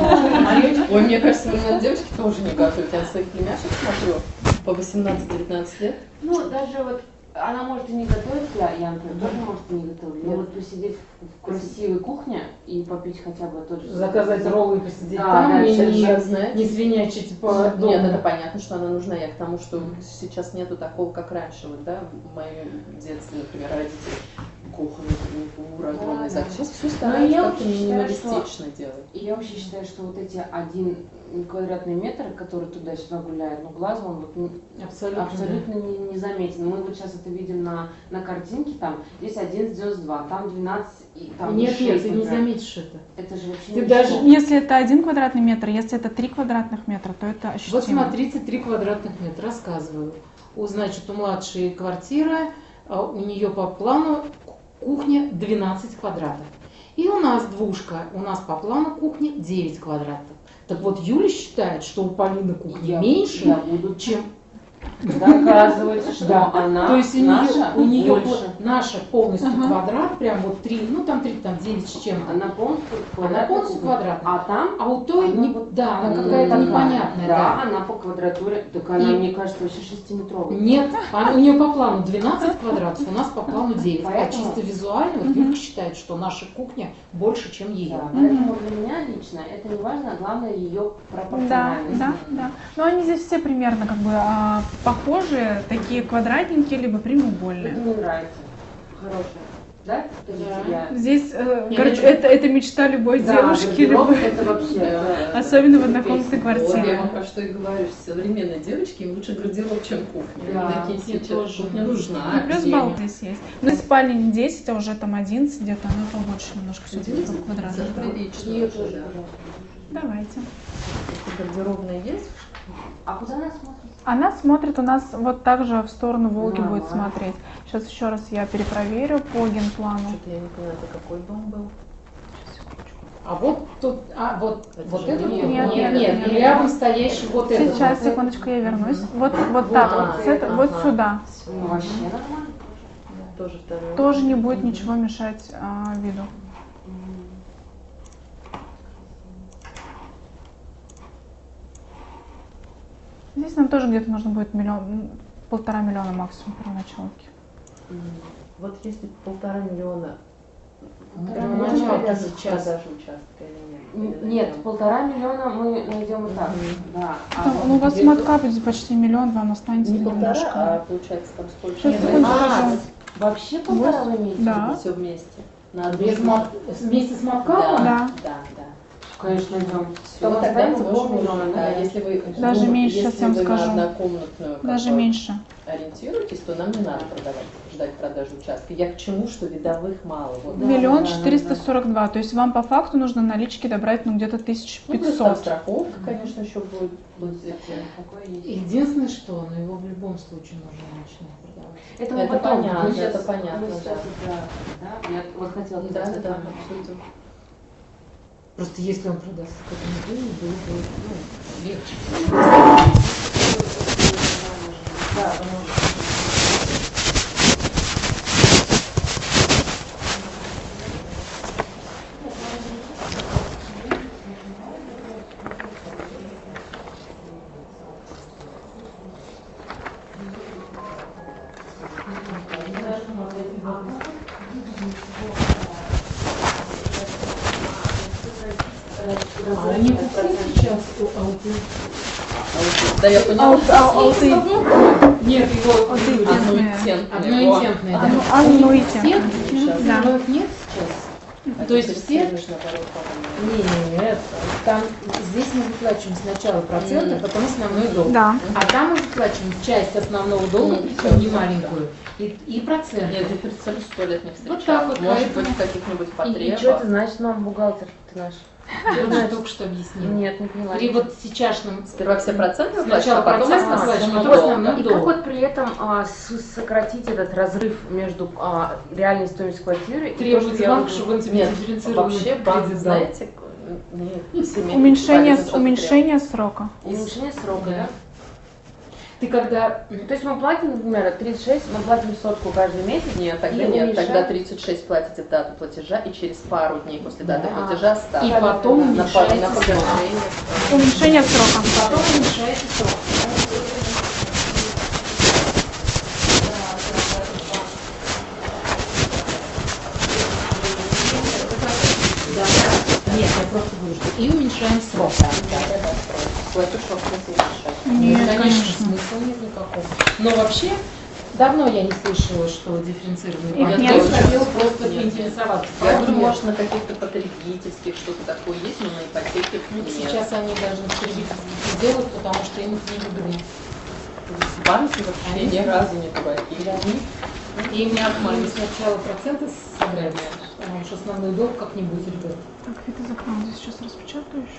А. Ой, мне кажется, у меня девочки тоже не готовят. Я на своих племяшек смотрю по восемнадцать-девятнадцать лет. Ну, даже вот она может и не готовить, я, я например, тоже может и не готовить. Но Нет. вот посидеть в красивой кухне и попить хотя бы тот же... Заказать роллы и посидеть Да, там, да, и сейчас не, же, знаете. не свинячить по Нет, дому. это понятно, что она нужна. Я к тому, что сейчас нету такого, как раньше. Вот, да, в моем детстве, например, родители кухню, фурнитуру, огромный Да, зал. да. Сейчас все Но стараются я как-то вообще считаю, что- минималистично делать. И я вообще считаю, что вот эти один квадратный метр, который туда-сюда гуляет, ну глазу он вот не- Абсолютно. абсолютно не, не заметен. Мы вот сейчас это видим на, на картинке, там здесь один, здесь два, там двенадцать и там Нет, шесть, нет, ты не например. заметишь это. Это же вообще Ты ничего. даже Если это один квадратный метр, если это три квадратных метра, то это ощутимо. Вот смотрите, три квадратных метра, рассказываю. У, значит, у младшей квартира, а у нее по плану кухня двенадцать квадратов. И у нас двушка, у нас по плану кухня девять квадратов. Так вот, Юля считает, что у Полины кухня Я- меньше, я буду чем... доказывать, что Да. она То есть у нее, наша у нее больше. наша полностью Ага. квадрат, прям вот три, ну там три, там девять с чем-то. Она полностью Она квадратная полностью кухня. квадратная. А там А у той, Она не, вот- да, она м, какая-то непонятная, да, да. она по квадратуре, так она, И- мне кажется, вообще шестиметровая. Нет, а у нее по плану двенадцать квадратов, у нас по плану девять. А Поэтому- чисто визуально, вот Мгм. Юлька считает, что наша кухня больше, чем ее. Да, поэтому для меня лично это не важно, главное ее Да, пропорциональность. да, да. Но они здесь все примерно как бы а, похожие, такие квадратненькие, либо Это прямоугольные. мне нравится. Хорошая. Да? Скажите, Да. я- Здесь э, Не, гардер- не- это, это мечта любой Да, девушки, гардероб любой- это вообще. Да, особенно в это однокомнатной песня. Вот я квартире. вам про что и говорю, что современные девочки, им лучше гардероб, чем кухня. Да, Они такие мне сейчас, тоже. кухня нужна. И плюс всем. бал здесь есть. Ну, из спальни не десять, а уже там одиннадцать где-то, она побольше немножко все-таки квадратных. Это Да. прилично Ее уже, тоже, да. пожалуйста. Давайте. Гардеробная есть? А куда она смотрит? Она смотрит у нас вот так же в сторону Волги Нормально. будет смотреть. Сейчас еще раз я перепроверю по генплану. Что-то я не поняла, это какой дом был? А вот тут, а вот, Это вот же этот, не- нет, нет, нет, нет, нет, нет. рядом стоящий вот этот. Сейчас, вот. секундочку, я вернусь. Вот, вот Вот так он. вот, с это- вот Ага. сюда. Ну, вообще нормально. Тоже второй. Тоже не будет ничего мешать а, виду. Здесь нам тоже где-то нужно будет миллион, полтора миллиона максимум первоначалки. Вот если полтора миллиона, Ну, это ну, можно начало повязать с сейчас. продажей участка или нет? Или Нет, найдем? полтора миллиона мы найдем и так. Да. А Ну, вот ну, у вас где- мотка будет почти миллион, вам останется Не полтора, немножко. а получается там сколько? Сейчас, Нет, секунду, а, покажу. вообще полтора вы имеете? Да. Все вместе. На одну Без сумму. мат- вместе с маткапом? Да. Да, да. Конечно, идем. Всё, Там тогда останется мы можем, полмиллиона, да, да. если вы, Даже ну, меньше, если сейчас я вам вы скажу. на однокомнатную, Даже как бы, меньше. ориентируетесь, то нам не надо продавать, ждать продажи участка. Я к чему, что видовых мало. Вот. Миллион четыреста сорок два. То есть вам по факту нужно налички добрать ну где-то тысяч Ну, плюс там пятьсот. страховка, конечно, еще будет. будет Такое есть. Единственное, что, но его в любом случае нужно начинать продавать. Это, мы Это потом, понятно, мы сейчас- это понятно, мы сейчас да. это, да, я вот хотела как Да, раз да, это да, понять. обсудим. Просто если он продастся к этому времени, было бы ну, легче. Да, потому что А у них у всех сейчас у ауты. Да, я поняла. Аут- ау- ауты. Нет, его Аннуитетные. одноинтентные, да. Анну- У аннуитетные. них всех Да. новых нет сейчас. А То есть теперь все? следуешь, наоборот, по-моему. Нет, там здесь мы выплачиваем сначала проценты, Мгм. потом основной долг. Да. А там мы выплачиваем часть основного долга, Мгм. причем не маленькую, и, и проценты. Нет, я представляю, сто лет не встречала. Вот так вот, Может поэтому- быть, в каких-нибудь И, и потребах. что это значит, мам, бухгалтер ты наш? Я уже только что объяснила. Нет, не поняла. При вот сейчасшном Сперва все проценты выплачивают, сначала а потом проценты основной выплачиваем, долг. потом основной И как долг. вот при этом а, с- сократить этот разрыв между а, реальной стоимостью квартиры и то, что Требуется я банк, могу- чтобы он тебе Нет, дифференцированный вообще банк, кредит дал. знаете, нет, семейный Уменьшение, капитализм уменьшение срока. Уменьшение срока, Да. да? Ты когда То есть мы платим, например, тридцать шесть, мы платим сотку каждый месяц. Нет, тогда И нет, уменьшаем. тогда тридцать шесть платите в дату платежа и через пару дней после даты Да. платежа ставка. и потом на, по- уменьшается на срок. погашение. Уменьшение срока. Потом уменьшается срок. Да. Нет, я просто говорю, что и уменьшаем срок. Да, да, да. Платеж во смысле уменьшать. Нет, Конечно, конечно. смысла нет никакого. Но вообще, давно я не слышала, что дифференцированный Их банк. нет. Я хотела просто Нет. поинтересоваться. Я Нет. думаю, может, на каких-то потребительских что-то такое есть, но на ипотеке Ну, нет. сейчас они даже на потребительских делают, потому что им их не выгодно. Банки вообще ни разу не дураки. И им необходимо сначала проценты собрать, потому что основной долг как-нибудь идет. Так, вид из окна здесь сейчас распечатаю еще.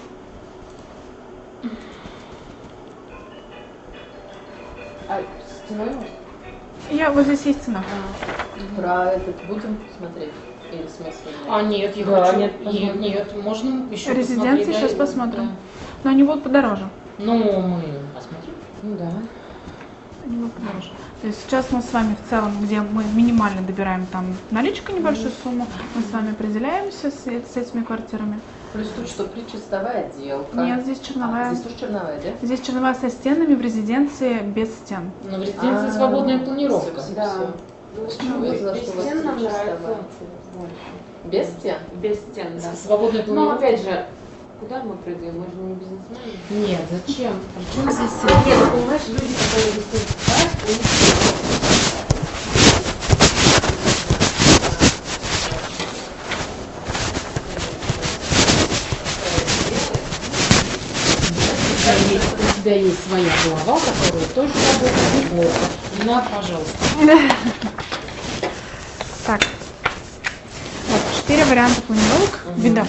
А стеной? Я, вот здесь есть цена. Про этот будем смотреть? Или смысла нет? А нет, я Да, хочу. нет, и- посмотрим. нет, можно еще Резиденции посмотреть, сейчас да, посмотрим. да. Но они будут подороже. Ну, мы посмотрим. Ну да. Они будут подороже. То есть сейчас мы с вами в целом, где мы минимально добираем там наличка небольшую сумму, мы с вами определяемся с, с этими квартирами. Плюс тут что, причистовая отделка. Нет, здесь А, черновая. здесь тоже черновая, да? Здесь черновая со стенами, в резиденции без стен. Но в резиденции А, свободная планировка. всё, всё, Да. всё. Ну, Чего я знала, без что у вас стен нам чистовая. нравится больше. Без стен? Без стен, да. Свободная Но планировка. опять же, куда мы прыгаем? Мы же не бизнесмены. Нет, зачем? Причем здесь Нет, ну, понимаешь, люди, которые без стен покупают, у них У тебя есть, у тебя есть своя голова, которая тоже работает неплохо. Не надо, пожалуйста. Так. Вот, четыре варианта планировок видовых.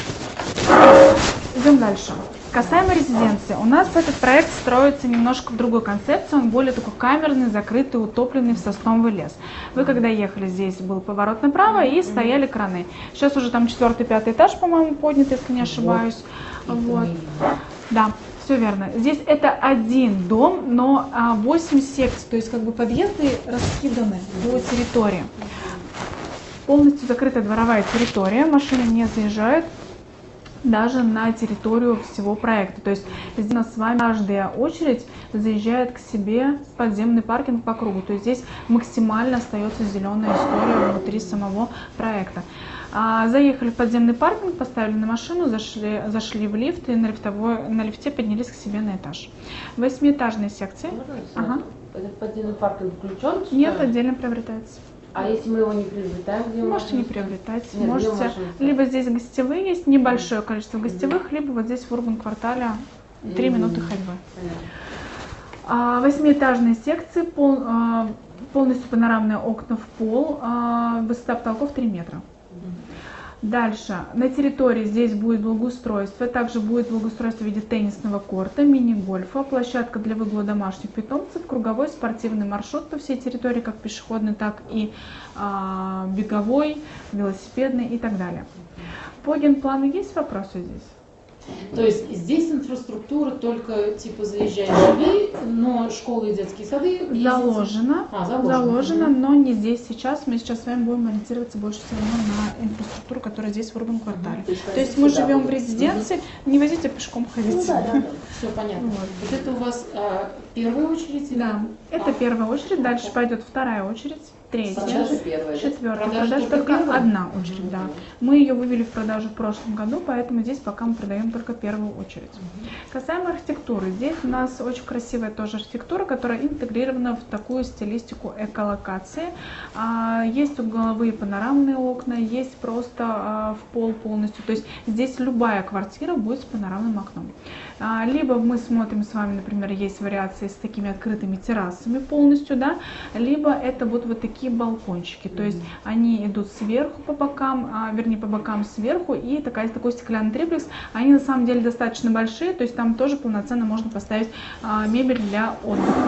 Идем дальше. Касаемо резиденции. У нас этот проект строится немножко в другой концепции. Он более такой камерный, закрытый, утопленный в сосновый лес. Вы когда ехали, здесь был поворот направо и стояли краны. Сейчас уже там четвертый, пятый этаж, по-моему, поднят, если не ошибаюсь. Вот. Да, все верно. Здесь это один дом, но а, восемь секций, то есть как бы подъезды раскиданы по территории. Полностью закрытая дворовая территория, машины не заезжают даже на территорию всего проекта. То есть здесь у нас с вами каждая очередь заезжает к себе в подземный паркинг по кругу. То есть здесь максимально остается зеленая история внутри самого проекта. А, заехали в подземный паркинг, поставили на машину, зашли, зашли в лифт и на, лифтовой, на лифте поднялись к себе на этаж. Восьмиэтажные секции. Можно Ага. этот подземный паркинг включен? что Нет, ли? отдельно приобретается. А если мы его не приобретаем, где Вы мы можете не можем- приобретать. Нет, где можете, можем? либо здесь гостевые есть, небольшое количество гостевых, либо вот здесь в урбан квартале три Мгм. минуты ходьбы. Понятно. А, Восьмиэтажные секции, пол, а, полностью панорамные окна в пол, а, высота потолков три метра. Дальше. На территории здесь будет благоустройство. Также будет благоустройство в виде теннисного корта, мини-гольфа, площадка для выгула домашних питомцев, круговой спортивный маршрут по всей территории, как пешеходный, так и а, беговой, велосипедный и так далее. По генплану есть вопросы здесь? То есть здесь инфраструктура только типа заезжай, живи, но школы и детские сады ездите? Заложено, А, заложено. заложено, но не здесь сейчас. Мы сейчас с вами будем ориентироваться больше всего на инфраструктуру, которая здесь в урбанном квартале. То есть, То есть мы сюда живем в будет. резиденции, не возите пешком ходить. Ну да, да, да. Все понятно. Вот. Вот это у вас а, первая очередь? или- Да, это А, первая очередь, дальше пойдет вторая очередь, третья, Продажа первая, да? четвертая. Продажа Продаж только только первая? одна очередь, да. Мы ее вывели в продажу в прошлом году, поэтому здесь пока мы продаем только первую очередь. Касаемо архитектуры, здесь у нас очень красивая тоже архитектура, которая интегрирована в такую стилистику эколокации. А, Есть угловые панорамные окна, есть просто а, в пол полностью. То есть здесь любая квартира будет с панорамным окном. А, Либо мы смотрим с вами, например, есть вариации с такими открытыми террасами полностью, да, либо это вот, вот такие балкончики. То есть они идут сверху по бокам, а, вернее по бокам сверху, и такая, такой стеклянный триплекс. Они на самом деле достаточно большие, то есть там тоже полноценно можно поставить а, мебель для отдыха.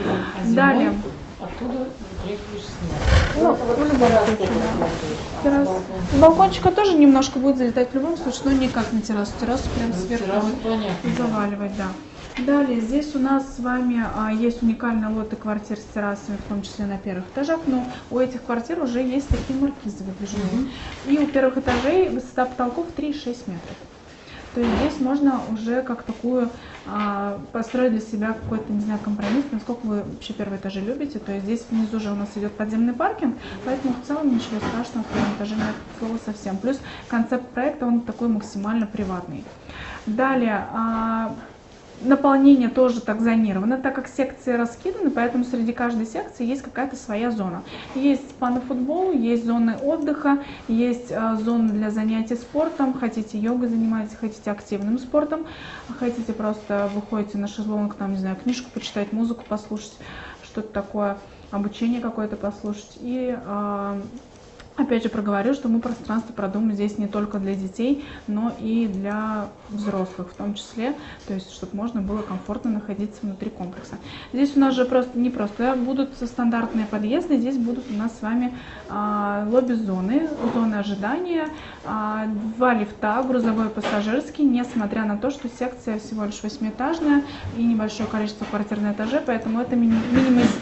А зимой Далее. оттуда требуешь снять. Ну, это вот в любом террас случае, такой, да. да. Террас. С балкончика тоже немножко будет залетать в любом случае, но не как на террасу. Террасу прям Ну, сверху террасу вот понятно. заваливать, да. Далее, здесь у нас с вами а, есть уникальные лоты квартир с террасами, в том числе на первых этажах, но у этих квартир уже есть такие маркизы выдвижные. И у первых этажей высота потолков три и шесть метров. То есть здесь можно уже как такую а, построить для себя какой-то, не знаю, компромисс, насколько вы вообще первые этажи любите. То есть здесь внизу же у нас идет подземный паркинг, поэтому в целом ничего страшного в первом этаже нет от слова совсем. Плюс концепт проекта, он такой максимально приватный. Далее, а, наполнение тоже так зонировано, так как секции раскиданы, поэтому среди каждой секции есть какая-то своя зона. Есть спа на футбол, есть зоны отдыха, есть а, зоны для занятий спортом, хотите йогой занимаетесь, хотите активным спортом, хотите просто выходите на шезлонг, там, не знаю, книжку почитать, музыку послушать, что-то такое, обучение какое-то послушать. И а, опять же проговорю, что мы пространство продумали здесь не только для детей, но и для взрослых в том числе, то есть чтобы можно было комфортно находиться внутри комплекса. Здесь у нас же просто не просто будут стандартные подъезды, здесь будут у нас с вами а, лобби-зоны, зоны ожидания, а, два лифта, грузовой и пассажирский, несмотря на то, что секция всего лишь восьмиэтажная и небольшое количество квартир на этаже, поэтому это мини- минимиз-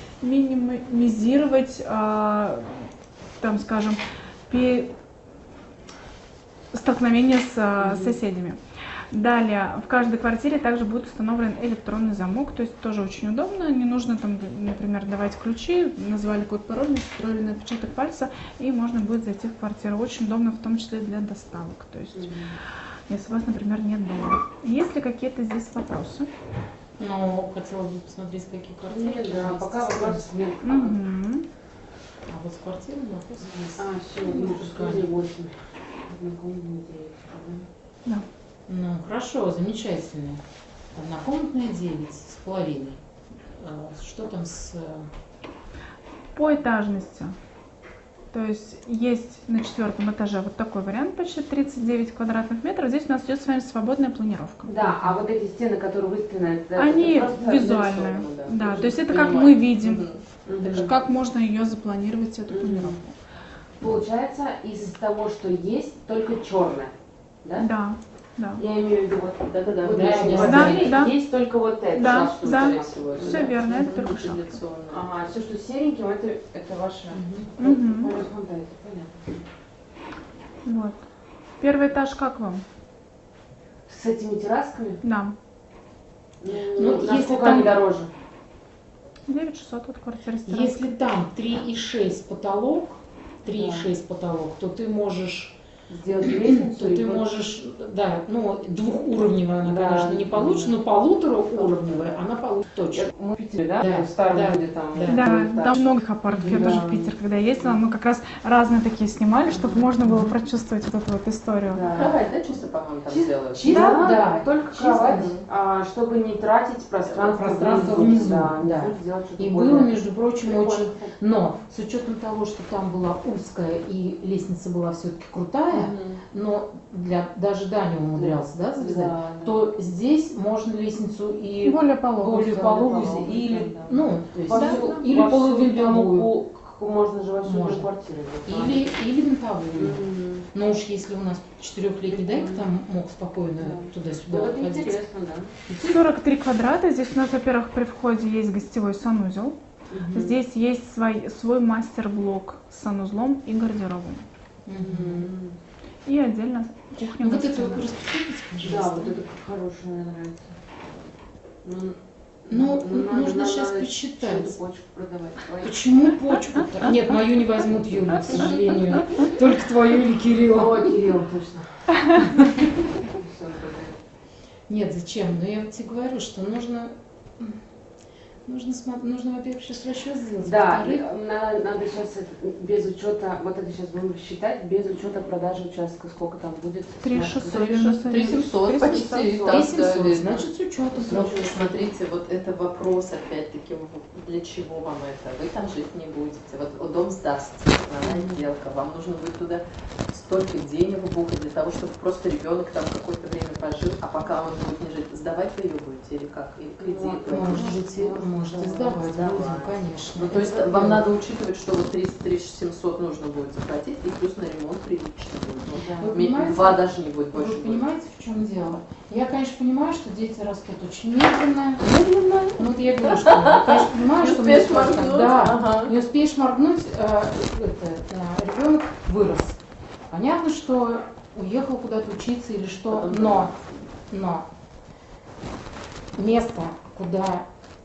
минимизировать а, там, скажем, столкновение с mm-hmm. соседями. Далее, в каждой квартире также будет установлен электронный замок, то есть тоже очень удобно, не нужно там, например, давать ключи, назвали код пароль, настроили на отпечаток пальца, и можно будет зайти в квартиру. Очень удобно, в том числе для доставок, то есть, mm-hmm. если у вас, например, нет дома. Есть ли какие-то здесь вопросы? Ну, хотела бы посмотреть, какие квартиры. Нет, да, пока вопрос нет. Угу. А вот с квартирой вопрос есть. А, все, вижу, что восемь. Да. Ну, хорошо, замечательно. Однокомнатная девять с половиной. А что там с... По этажности. То есть есть на четвертом этаже вот такой вариант, почти тридцать девять квадратных метров. Здесь у нас идет с вами свободная планировка. Да, а вот эти стены, которые выставлены, это, Они это просто визуальные. нарисовано, Да, да. то есть это Понимаю. как мы видим, Мгм. как можно ее запланировать, эту планировку. Получается, из того, что есть, только черное, да? Да, да. Я имею в виду вот Да-да-да. вот Да, эти да, квартиры, да. есть только вот это. Да, Шахту, да. скорее всего, Все да. верно, это только Мгм. шахта. Традиционно. Ага, все, что сереньким, это, это ваше. Мгм. Мгм. Ну, фантазия, понятно. Вот. Первый этаж как вам? С этими террасками? Да. Ну, Ну, если насколько там- они дороже? девять шестьсот от квартиры с террасой. Если там три и шесть потолок, три и шесть потолок, то ты можешь сделать лестницу. То и ты вот- можешь, да, ну, двухуровневая она, Да, конечно, не получится, да. но полуторауровневая она получится точно. Мы в Питере, да? Да, В старом да, виде там. да. Да, был этаж. там много апартов. Я Да. тоже в Питер, когда ездила, мы как раз разные такие снимали, чтобы можно было прочувствовать вот эту вот историю. Да. Кровать, да, чисто, по-моему, там Чисто- сделают? Чисто, Да, да, да. только Чисто. кровать, а, чтобы не тратить пространство, Пространство внизу, да, да. внизу сделать что-то И более было, между прочим, прикольное. очень... Но с учетом того, что там была узкая и лестница была все-таки крутая, Мгм. но для даже Даня умудрялся, да, завязать, Да, да. то здесь можно лестницу и Более пологую. более да, половую, половую, или, да. ну, то есть, Во Да, всю- да. или во всю полувинтовую, дому ку- можно же во всю Можно. эту квартиру. да. или, или винтовую. Мгм. Но уж если у нас четырехлетний Данька там мог спокойно Да. туда-сюда Ну, это ходить. интересно, да. сорок три квадрата. Здесь у нас, во-первых, при входе есть гостевой санузел. Мгм. Здесь есть свой, свой мастер-блок с санузлом и гардеробом. Мгм. Мгм. И отдельно кухня. Ну вот это гостиная. распределите, Да, пожалуйста. вот это хорошее мне нравится. Ну, Ну, надо- нужно надо сейчас всю посчитать. эту почку продавать. Ой. Почему почку-то? Нет, мою не возьмут, Юля, к сожалению. Только твою или Кирилла. О, Кирилл, точно. Всё, продаю. Нет, зачем? Но я вот тебе говорю, что нужно... Нужно, смо- нужно во-первых, сейчас расчет сделать. Да, Во-вторых, надо, надо сейчас без учета, вот это сейчас будем считать, без учета продажи участка, сколько там будет. Три Смотри. шестьсот. три семьсот Три почти. семьсот. так три семьсот, сказали. значит, с учетом. Ну, смотрите, вот это вопрос, опять-таки, в- для чего вам это? Вы там жить не будете. Вот вот дом сдастся, основная сделка. Вам нужно будет туда столько денег бухать для того, чтобы просто ребенок там какое-то время пожил, а пока он будет не жить, сдавать вы ее будете или как? Или кредит? Ну, Можете, можете сдавать, Сдавать. будем, конечно. Ну, то есть Это вам да. надо учитывать, что вот триста тысяч семьсот нужно будет заплатить, и плюс на ремонт прилично будет. Ну, Да. Вы ми- понимаете? Два даже не будет, Вы больше будет. понимаете, в чем дело? Я, конечно, понимаю, что дети растут очень медленно. Медленно? Ну, вот я говорю, что я, конечно, понимаю, Не что мне успеешь сколько моргнуть, там, да, ага. не успеешь моргнуть, э, это, ребенок вырос. Понятно, что уехал куда-то учиться или что, Потом но, но место, куда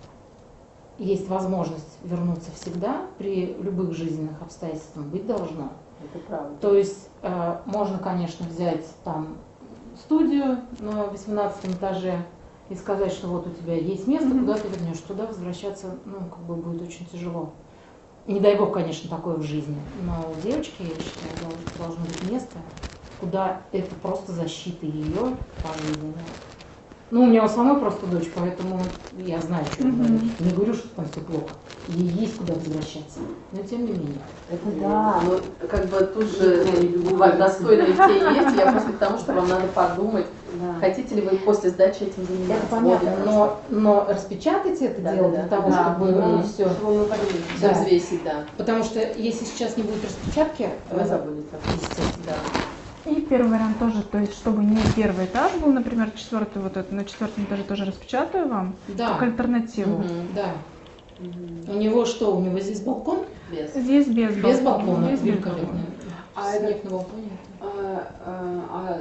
есть возможность вернуться всегда при любых жизненных обстоятельствах, быть должно. Это правда. То есть э, можно, конечно, взять там студию на восемнадцатом этаже и сказать, что вот у тебя есть место, Мгм. куда ты вернешь. Туда возвращаться, ну, как бы будет очень тяжело. Не дай бог, конечно, такое в жизни. Но у девочки, я считаю, долж- должно быть место, куда это просто защита ее пожизненная. Ну, у меня у самой просто дочь, поэтому я знаю, что я Мгм. говорю. Не говорю, что там все плохо. Ей есть куда возвращаться. Но тем не менее. Это да, но как бы тут же ва- достойные идеи есть. Я просто к тому, что вам надо подумать, Да. хотите ли вы после сдачи этим заниматься. Это понятно, Вот, но, но распечатать это Да, дело да, для да. того, Да, чтобы ну, все. чтобы мы поделились. Все Да. взвесить, да. Потому что если сейчас не будет распечатки, Вы э, забудете. естественно. Да. И первый вариант тоже, то есть чтобы не первый этаж был, например, четвертый вот это, на четвертом этаже тоже распечатаю вам, Да, как альтернативу. Мгм. да. Мгм. У него что? У него здесь балкон? Без. Здесь без балкона. Без балкона. Здесь без Великолепно. балкона. А Снег это- на балконе. А, а, а,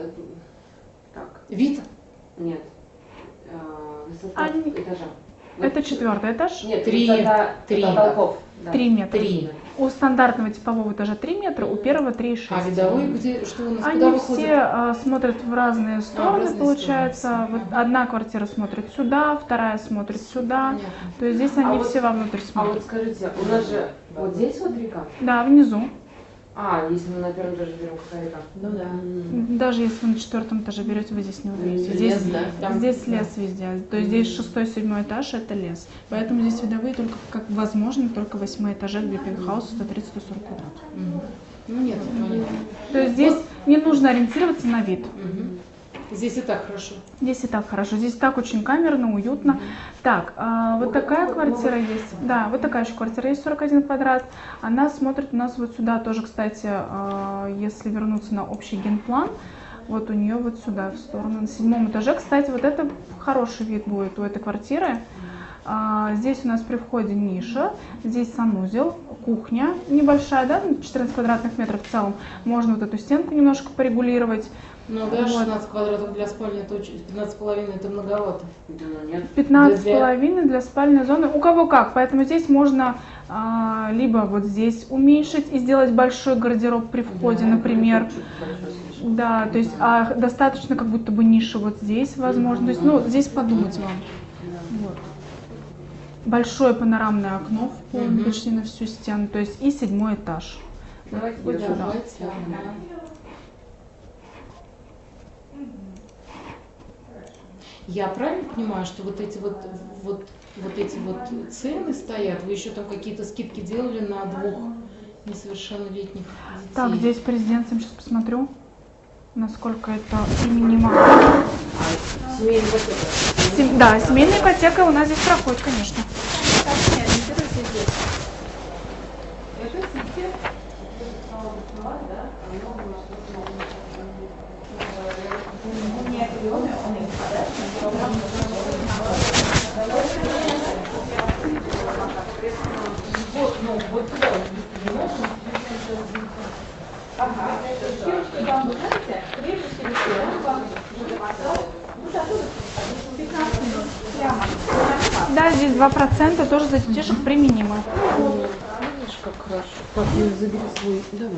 так, Вид? нет. А, высота А, не- этажа. Это четвертый этаж, Нет, Три, высота три. потолков. Да. три метра. Три. У стандартного типового этажа три метра, у первого три и шесть. А видовой где? Что у нас? Куда Они выходит? все а, смотрят в разные стороны, разные получается. стороны. Вот Ага. одна квартира смотрит сюда, вторая смотрит сюда. Понятно. То есть здесь А они вот- все вовнутрь А смотрят. вот скажите, у нас же вот здесь вот река? Да, внизу. А, если мы на первом этаже берем, какая река? Ну да. М. Даже если вы на четвертом этаже берете, вы здесь не увидите. Лес, Здесь, да? Там- здесь да. лес везде. То есть здесь шестой, седьмой этаж это лес. Поэтому здесь видовые только, как возможно, только восьмой этаже, где пентхаус сто тридцать - сто сорок квадратов. Мгм. Ну нет, понятно. То есть здесь не нужно ориентироваться на вид. Мгм. Здесь и так хорошо. Здесь и так хорошо. Здесь так очень камерно, уютно. Так, а, вот Ну, такая вот, квартира ну, есть. Да, вот такая еще квартира есть, сорок один квадрат. Она смотрит у нас вот сюда тоже, кстати, а, если вернуться на общий генплан, вот у нее вот сюда, в сторону, на седьмом этаже. Кстати, вот это хороший вид будет у этой квартиры. А, здесь у нас при входе ниша, здесь санузел, кухня небольшая, да, четырнадцать квадратных метров в целом. Можно вот эту стенку немножко порегулировать. Ну да, Вот. шестнадцать квадратов для спальни, это очень, пятнадцать с половиной это многовато. пятнадцать с Для- половиной для спальной зоны. У кого как, поэтому здесь можно а, либо вот здесь уменьшить и сделать большой гардероб при входе, например. Да, то есть а достаточно как будто бы ниши вот здесь, возможно. То есть, ну, здесь подумать вам. Вот. Большое панорамное окно в пол, Мгм. почти на всю стену. То есть и седьмой этаж. Давайте Вот я сюда. Давайте. Я правильно понимаю, что вот эти вот, вот, вот эти вот цены стоят? Вы еще там какие-то скидки делали на двух несовершеннолетних детей? Так, здесь по резиденциям сейчас посмотрю, насколько это применимо. Семейный ипотека. Сем- Да, семейная ипотека у нас здесь проходит, конечно. Вот, ну, вот туда вот, понимаешь, Да, здесь два процента тоже за детишек применимы. Видишь, как хорошо. Так, я заберу свой. Давай.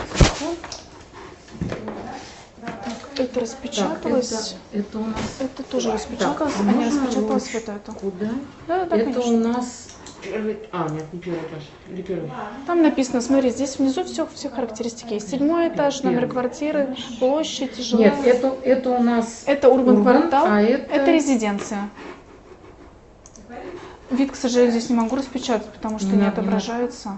Это распечаталось. Так, это, это у нас... Это тоже распечаталось, Так, а не можно распечаталось ручку? вот это. Куда? Да, да, это конечно. у нас... Первый. А, нет, не первый этаж. Или первый. Там написано, смотри, здесь внизу все, все характеристики есть. Седьмой этаж, номер квартиры, площадь, жилая. Нет, это, это у нас... Это урбан Урбан, квартал, а это- это резиденция. Вид, к сожалению, здесь не могу распечатать, потому что Не не надо, не отображается.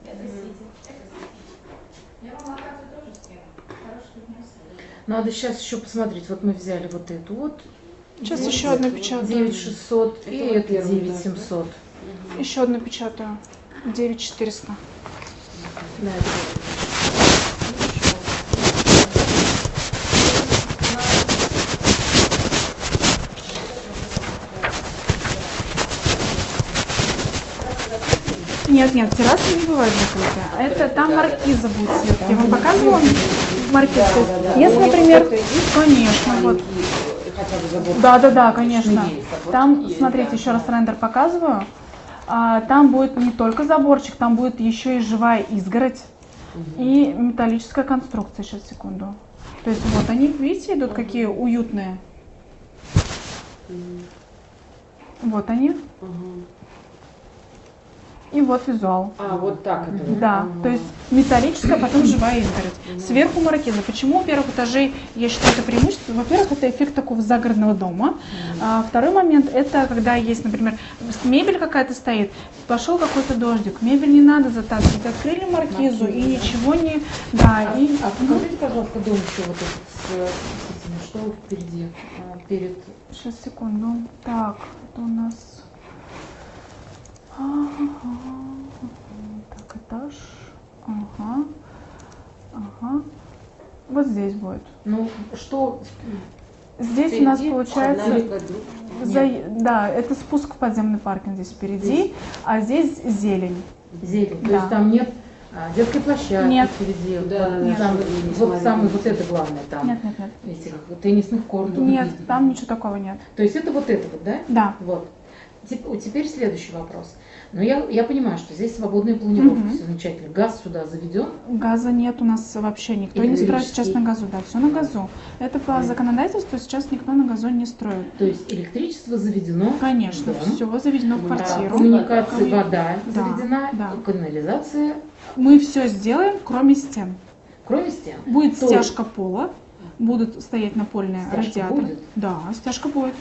Надо сейчас еще посмотреть. Вот мы взяли вот эту вот. Сейчас еще одну печатаю. девять шестьсот и Это вот это первый девять этаж, семьсот. Еще одну печатаю. девять четыреста. Да, это Нет, нет, терраса не бывает закрытая. А это там маркиза будет сверху. Я вам показывала маркизу? Если, например, конечно, вот. Хотя бы забор. Да, да, да, конечно. Есть, заборчик Там, есть, смотрите, да. еще раз рендер показываю. А, там будет не только заборчик, там будет еще и живая изгородь и металлическая конструкция. Сейчас, секунду. То есть вот они, видите, идут какие уютные. Вот они. Ага. И вот визуал. А, вот так это. вот. Да, Ага. то есть металлическая, потом живая изгородь. Сверху маркиза. Почему у первых этажей я считаю это преимущество? Во-первых, это эффект такого загородного дома. А, второй момент, это когда есть, например, мебель какая-то стоит, пошел какой-то дождик, мебель не надо затаскивать, открыли маркизу и ничего не... Да, и... А покажите, пожалуйста, дом еще вот этот с, с этим, что вот впереди, а, перед... Сейчас, секунду. Так, это у нас... Ага. Так, этаж. Ага. Ага. Вот здесь будет. Ну, что... Здесь у нас Впереди получается... Одна либо друг. За- да, это спуск в подземный паркинг здесь впереди, Здесь. а здесь зелень. Зелень. То Да. есть там нет а, детской площадки Нет. впереди. Да, да, да, Там, чтобы не вот смотреть. самое, вот это главное там. Нет, нет, нет. Этих теннисных кордов. Нет, там ничего такого нет. То есть это вот это вот, да? Да. Вот. Теп- Теперь следующий вопрос. Но я, я понимаю, что здесь свободная планировка, Мгм. все замечательно. Газ сюда заведен. Газа нет у нас вообще, никто не строит Электрический. сейчас на газу, да, все на газу. Это по законодательству сейчас никто на газу не строит. То есть электричество заведено. Конечно, Дом. все заведено в А, квартиру. коммуникация, Комму- вода Да, заведена, да. канализация, Мы все сделаем, кроме стен. кроме стен. Будет То стяжка пола, будут стоять напольные Стяжка радиаторы. будет? Да, стяжка будет.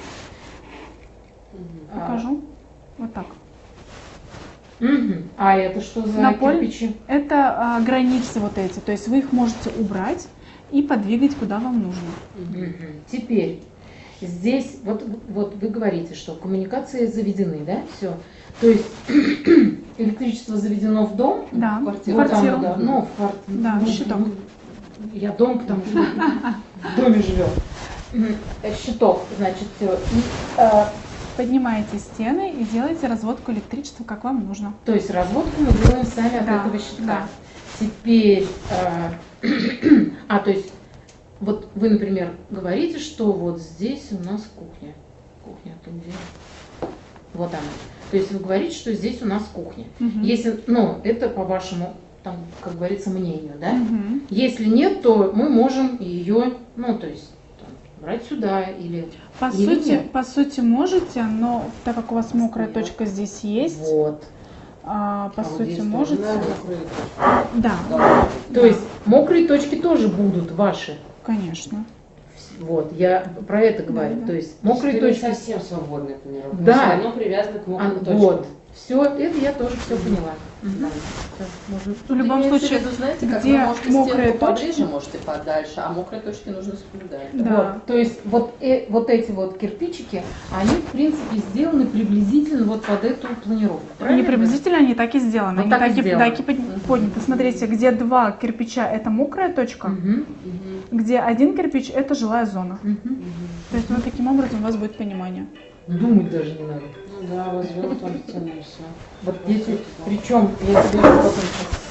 А, Покажу. Вот так. мгм. А это что за Наполь- кирпичи? Это а, границы вот эти, то есть вы их можете убрать и подвигать куда вам нужно. Мгм. Теперь здесь, вот, вот вы говорите, что коммуникации заведены, да, все. То есть электричество заведено в дом, Да, в в квартиру. квартиру. Вот оно давно в квартиру. Да, щиток. Я дом, потому что в доме живем. М, Щиток, значит, все. поднимаете стены и делаете разводку электричества, как вам нужно. То есть разводку мы делаем сами от Да, этого щитка. да. Теперь, э, а, то есть, вот вы, например, говорите, что вот здесь у нас кухня. Кухня, тут где? Вот она. То есть вы говорите, что здесь у нас кухня. Мгм. Если, ну, это по вашему, там, как говорится, мнению, да? Мгм. Если нет, то мы можем ее, ну, то есть, там, брать сюда или... По Или сути, нет? по сути можете, но так как у вас мокрая точка здесь есть, Вот. а, по А вот сути здесь можете. тоже надо закрыть. Да, То есть мокрые точки тоже будут ваши. конечно. Вот, я про это говорю. Да, да. То есть мокрые Ты не точки... совсем свободный тренировка. Да. Все равно привязаны к А, мокрым точкам. вот, все, это я тоже все поняла. Да. Всё, можно. В любом Имеется в случае, виду, знаете, как где вы можете мокрые стенку поближе, точки- можете подальше, а мокрые точки нужно соблюдать. Да. Вот, то есть вот, э, вот эти вот кирпичики, они в принципе сделаны приблизительно вот под эту планировку. Не правильно? приблизительно, они так и сделаны. Вот Они так и так и, сделаны. так и под- подняты. Смотрите, где два кирпича это мокрая точка, Мгм, Мгм. где один кирпич это жилая зона. мгм. Мгм. То есть вот таким образом у вас будет понимание. Думать даже не надо. Ну да, возвел там стену и все. Вот если, причем, я тебе еще потом сейчас...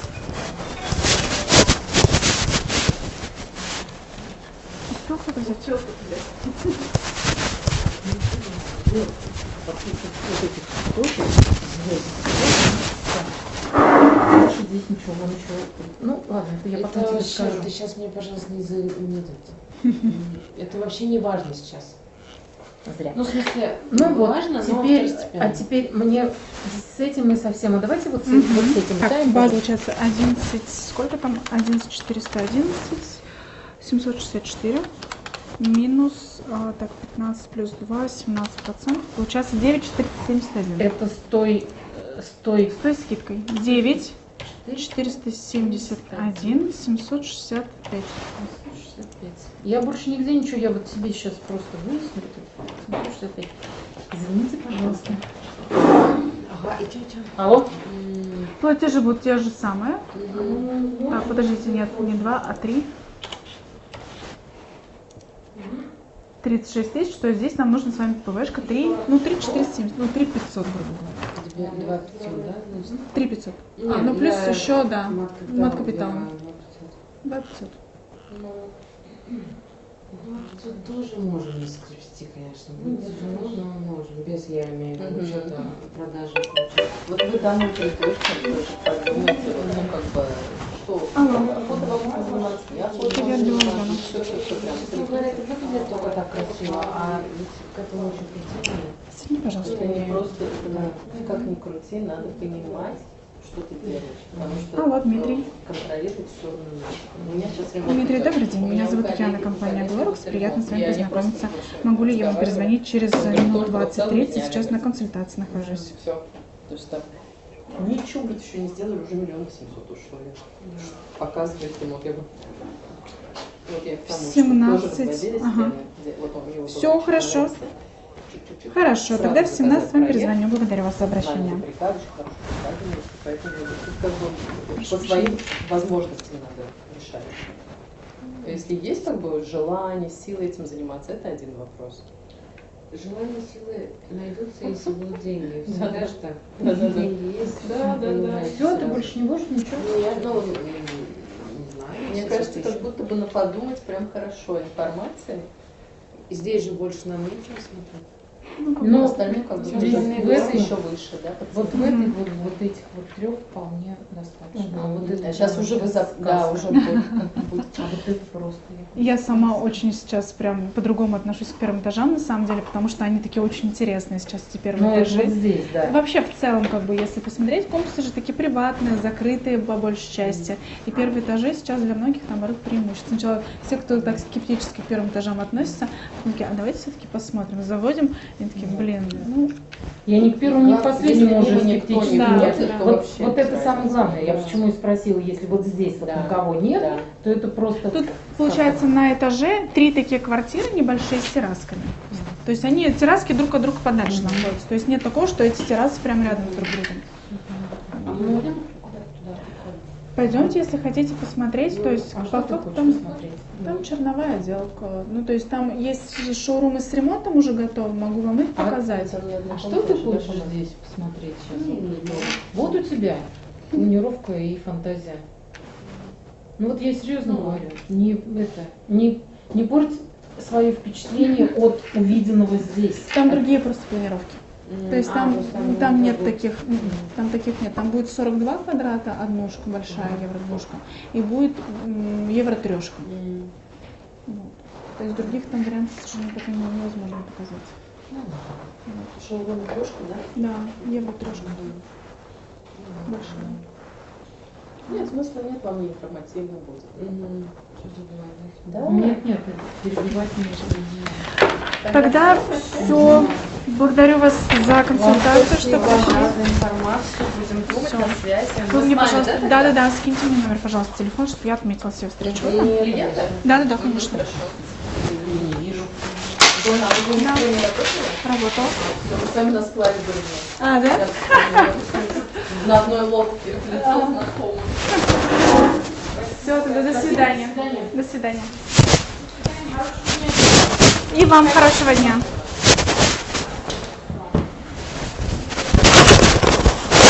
Успел кто-то взять? Вот этих точек, здесь, больше здесь ничего, он еще... Ну, ладно, это я потом Это тебе вообще, скажу. ты сейчас мне, пожалуйста, не за... не это. Это вообще не важно сейчас. Зря. Ну, в смысле, Ну вот, важно, но теперь, второстепенно. а теперь мне с этим мы совсем, а давайте вот с, вот с этим Так, ставим. база получается одиннадцать, сколько там? одиннадцать четыреста одиннадцать, семьсот шестьдесят четыре, минус, а, так, пятнадцать плюс два, семнадцать процентов, получается девять четыреста семьдесят один. Это с той, э, с той, С той скидкой. девять четыреста семьдесят один, семьсот шестьдесят пять. шестьдесят пять. Я больше нигде ничего, я вот себе сейчас просто выясню. Вот это, семьсот шестьдесят пять. Извините, пожалуйста. Ага, и чё, чё? Алло? М, Платежи будут те же самые. мгм. Так, подождите, нет, не два, а три. тридцать шесть тысяч, то есть здесь нам нужно с вами ПВшка три, ну три четыреста семьдесят, ну три пятьсот, грубо говоря. Тебе два пятьсот, да? значит? три пятьсот. Нет, А, ну плюс для еще, да, мат-капитала, мат капиталом. для мат-капитала. два пятьсот. Ну, ну, тут тоже можем не скрести, конечно. Будет тяжело, но можем. Без, я имею в виду, Мгм. учета продажи. получается. Вот вы данную территорию тоже продумайте, ну как бы, что Алло. охота вам заниматься, я охота Я вам делаю заниматься, зону. все, все, все прям. Ну, говорят, это выглядит только так красиво, а ведь к этому очень прийти. Сними, пожалуйста. Это не просто, это, как ни крути, надо понимать, что ты делаешь, потому что Алло, Дмитрий. э, контролировать все равно надо. У меня сейчас ремонт Дмитрий, идет. добрый день. У Меня зовут у Татьяна, коллеги компания коллеги Глоракс. ремонт. Приятно с вами Я не познакомиться. просто слушаю, Могу ли я вам разговариваю. перезвонить через Ну, минут только двадцать вот тридцать? меня Сейчас ведь. на консультации нахожусь. Все. То есть там ничего, блядь, еще не сделали, уже миллион семьсот ушло. Показывает ремонт. Я говорю, вот я к тому, что семнадцать, тоже возводили ага. стены, где вот у него Всё было хорошо. чуть-чуть, чуть-чуть. Хорошо, Сразу тогда в семнадцать с вами заказать проект. перезвоню. Благодарю вас за Знаете, обращение. приказ очень хорошо показывает, поэтому тут как бы по своим возможностям надо решать. Если есть как бы желание, силы этим заниматься, это один вопрос. Желание, силы найдутся, если будут деньги. Всегда Да-да. же так. Да-да-да. Деньги есть. Да, да, да. понимаете, Все, ты сразу. больше не будешь ничего? Ну, я, ну, м, не знаю. Мне семьсот кажется, тысяч. как будто бы на подумать прям хорошо информации. И здесь же больше нам нечего смотреть. Ну, как Но Ну, остальное как бы здесь уже в в этом- еще выше, да? Вот в Мгм. этой, вот, вот этих вот трех вполне достаточно. А вот это Сейчас прям уже вы за... сказка. Да, уже будет. будет. А вот это просто. Я сама очень сейчас прям по-другому отношусь к первым этажам, на самом деле, потому что они такие очень интересные сейчас, эти первые Ну, это этажи. вот здесь, да. Вообще, в целом, как бы, если посмотреть, комплексы же такие приватные, закрытые по большей части. И первые этажи сейчас для многих, наоборот, преимущество. Сначала все, кто так скептически к первым этажам относится, они такие, а давайте все-таки посмотрим, заводим. И они такие, блин, ну, Я ни к первому, ни к Главное, последнему если уже никто не скептически Да, нет. да. то Вот, вообще вот без это разницы. самое главное. Я Да. почему и спросила, если вот здесь вот Да. никого нет, Да. то это просто... тут, получается, на этаже три такие квартиры небольшие с террасками. То есть они, терраски друг от друга подальше находятся. То есть нет такого, что эти террасы прям рядом друг с другом. А мы можем куда-то туда приходить? Пойдемте, если хотите посмотреть, то есть А по что ты факту хочешь там, посмотреть? там черновая отделка. Ну, то есть там есть шоурумы с ремонтом уже готовы, могу вам их А- показать. А что ты хочешь здесь посмотреть сейчас? Вот у тебя планировка и фантазия. Ну вот я серьезно говорю, не это, не, не порть свои впечатления от увиденного здесь. Там другие просто планировки. То есть А, там, то есть там там не нет будет. таких, м, там таких нет. Там будет сорок два квадрата однушка, большая евро двушка, и будет м, евро трешка. М. Вот. То есть других там вариантов, к сожалению, пока не- невозможно показать. Вот. Шоурум игрушка, да? Да, евро трешка большая. Нет, смысла нет, вам не информативно будет. Мгм. Что забывать? Да? Нет, нет, перебивать не Тогда все. Благодарю вас за консультацию, что пришли. за информацию, будем думать Всё. на связи. Вы Мы мне, с вами, пожалуйста, да, да, да, да, скиньте мне номер, пожалуйста, телефон, чтобы я отметила себе встречу. тогда? Клиента? Да, да, да, конечно. Хорошо. не вижу. Вы на вы Да. не работали? Работала. Мы с вами на складе были. А, да? Я вспомнила. На одной лодке, лицо знакомое. Все, тогда до свидания. До свидания. И вам хорошего дня.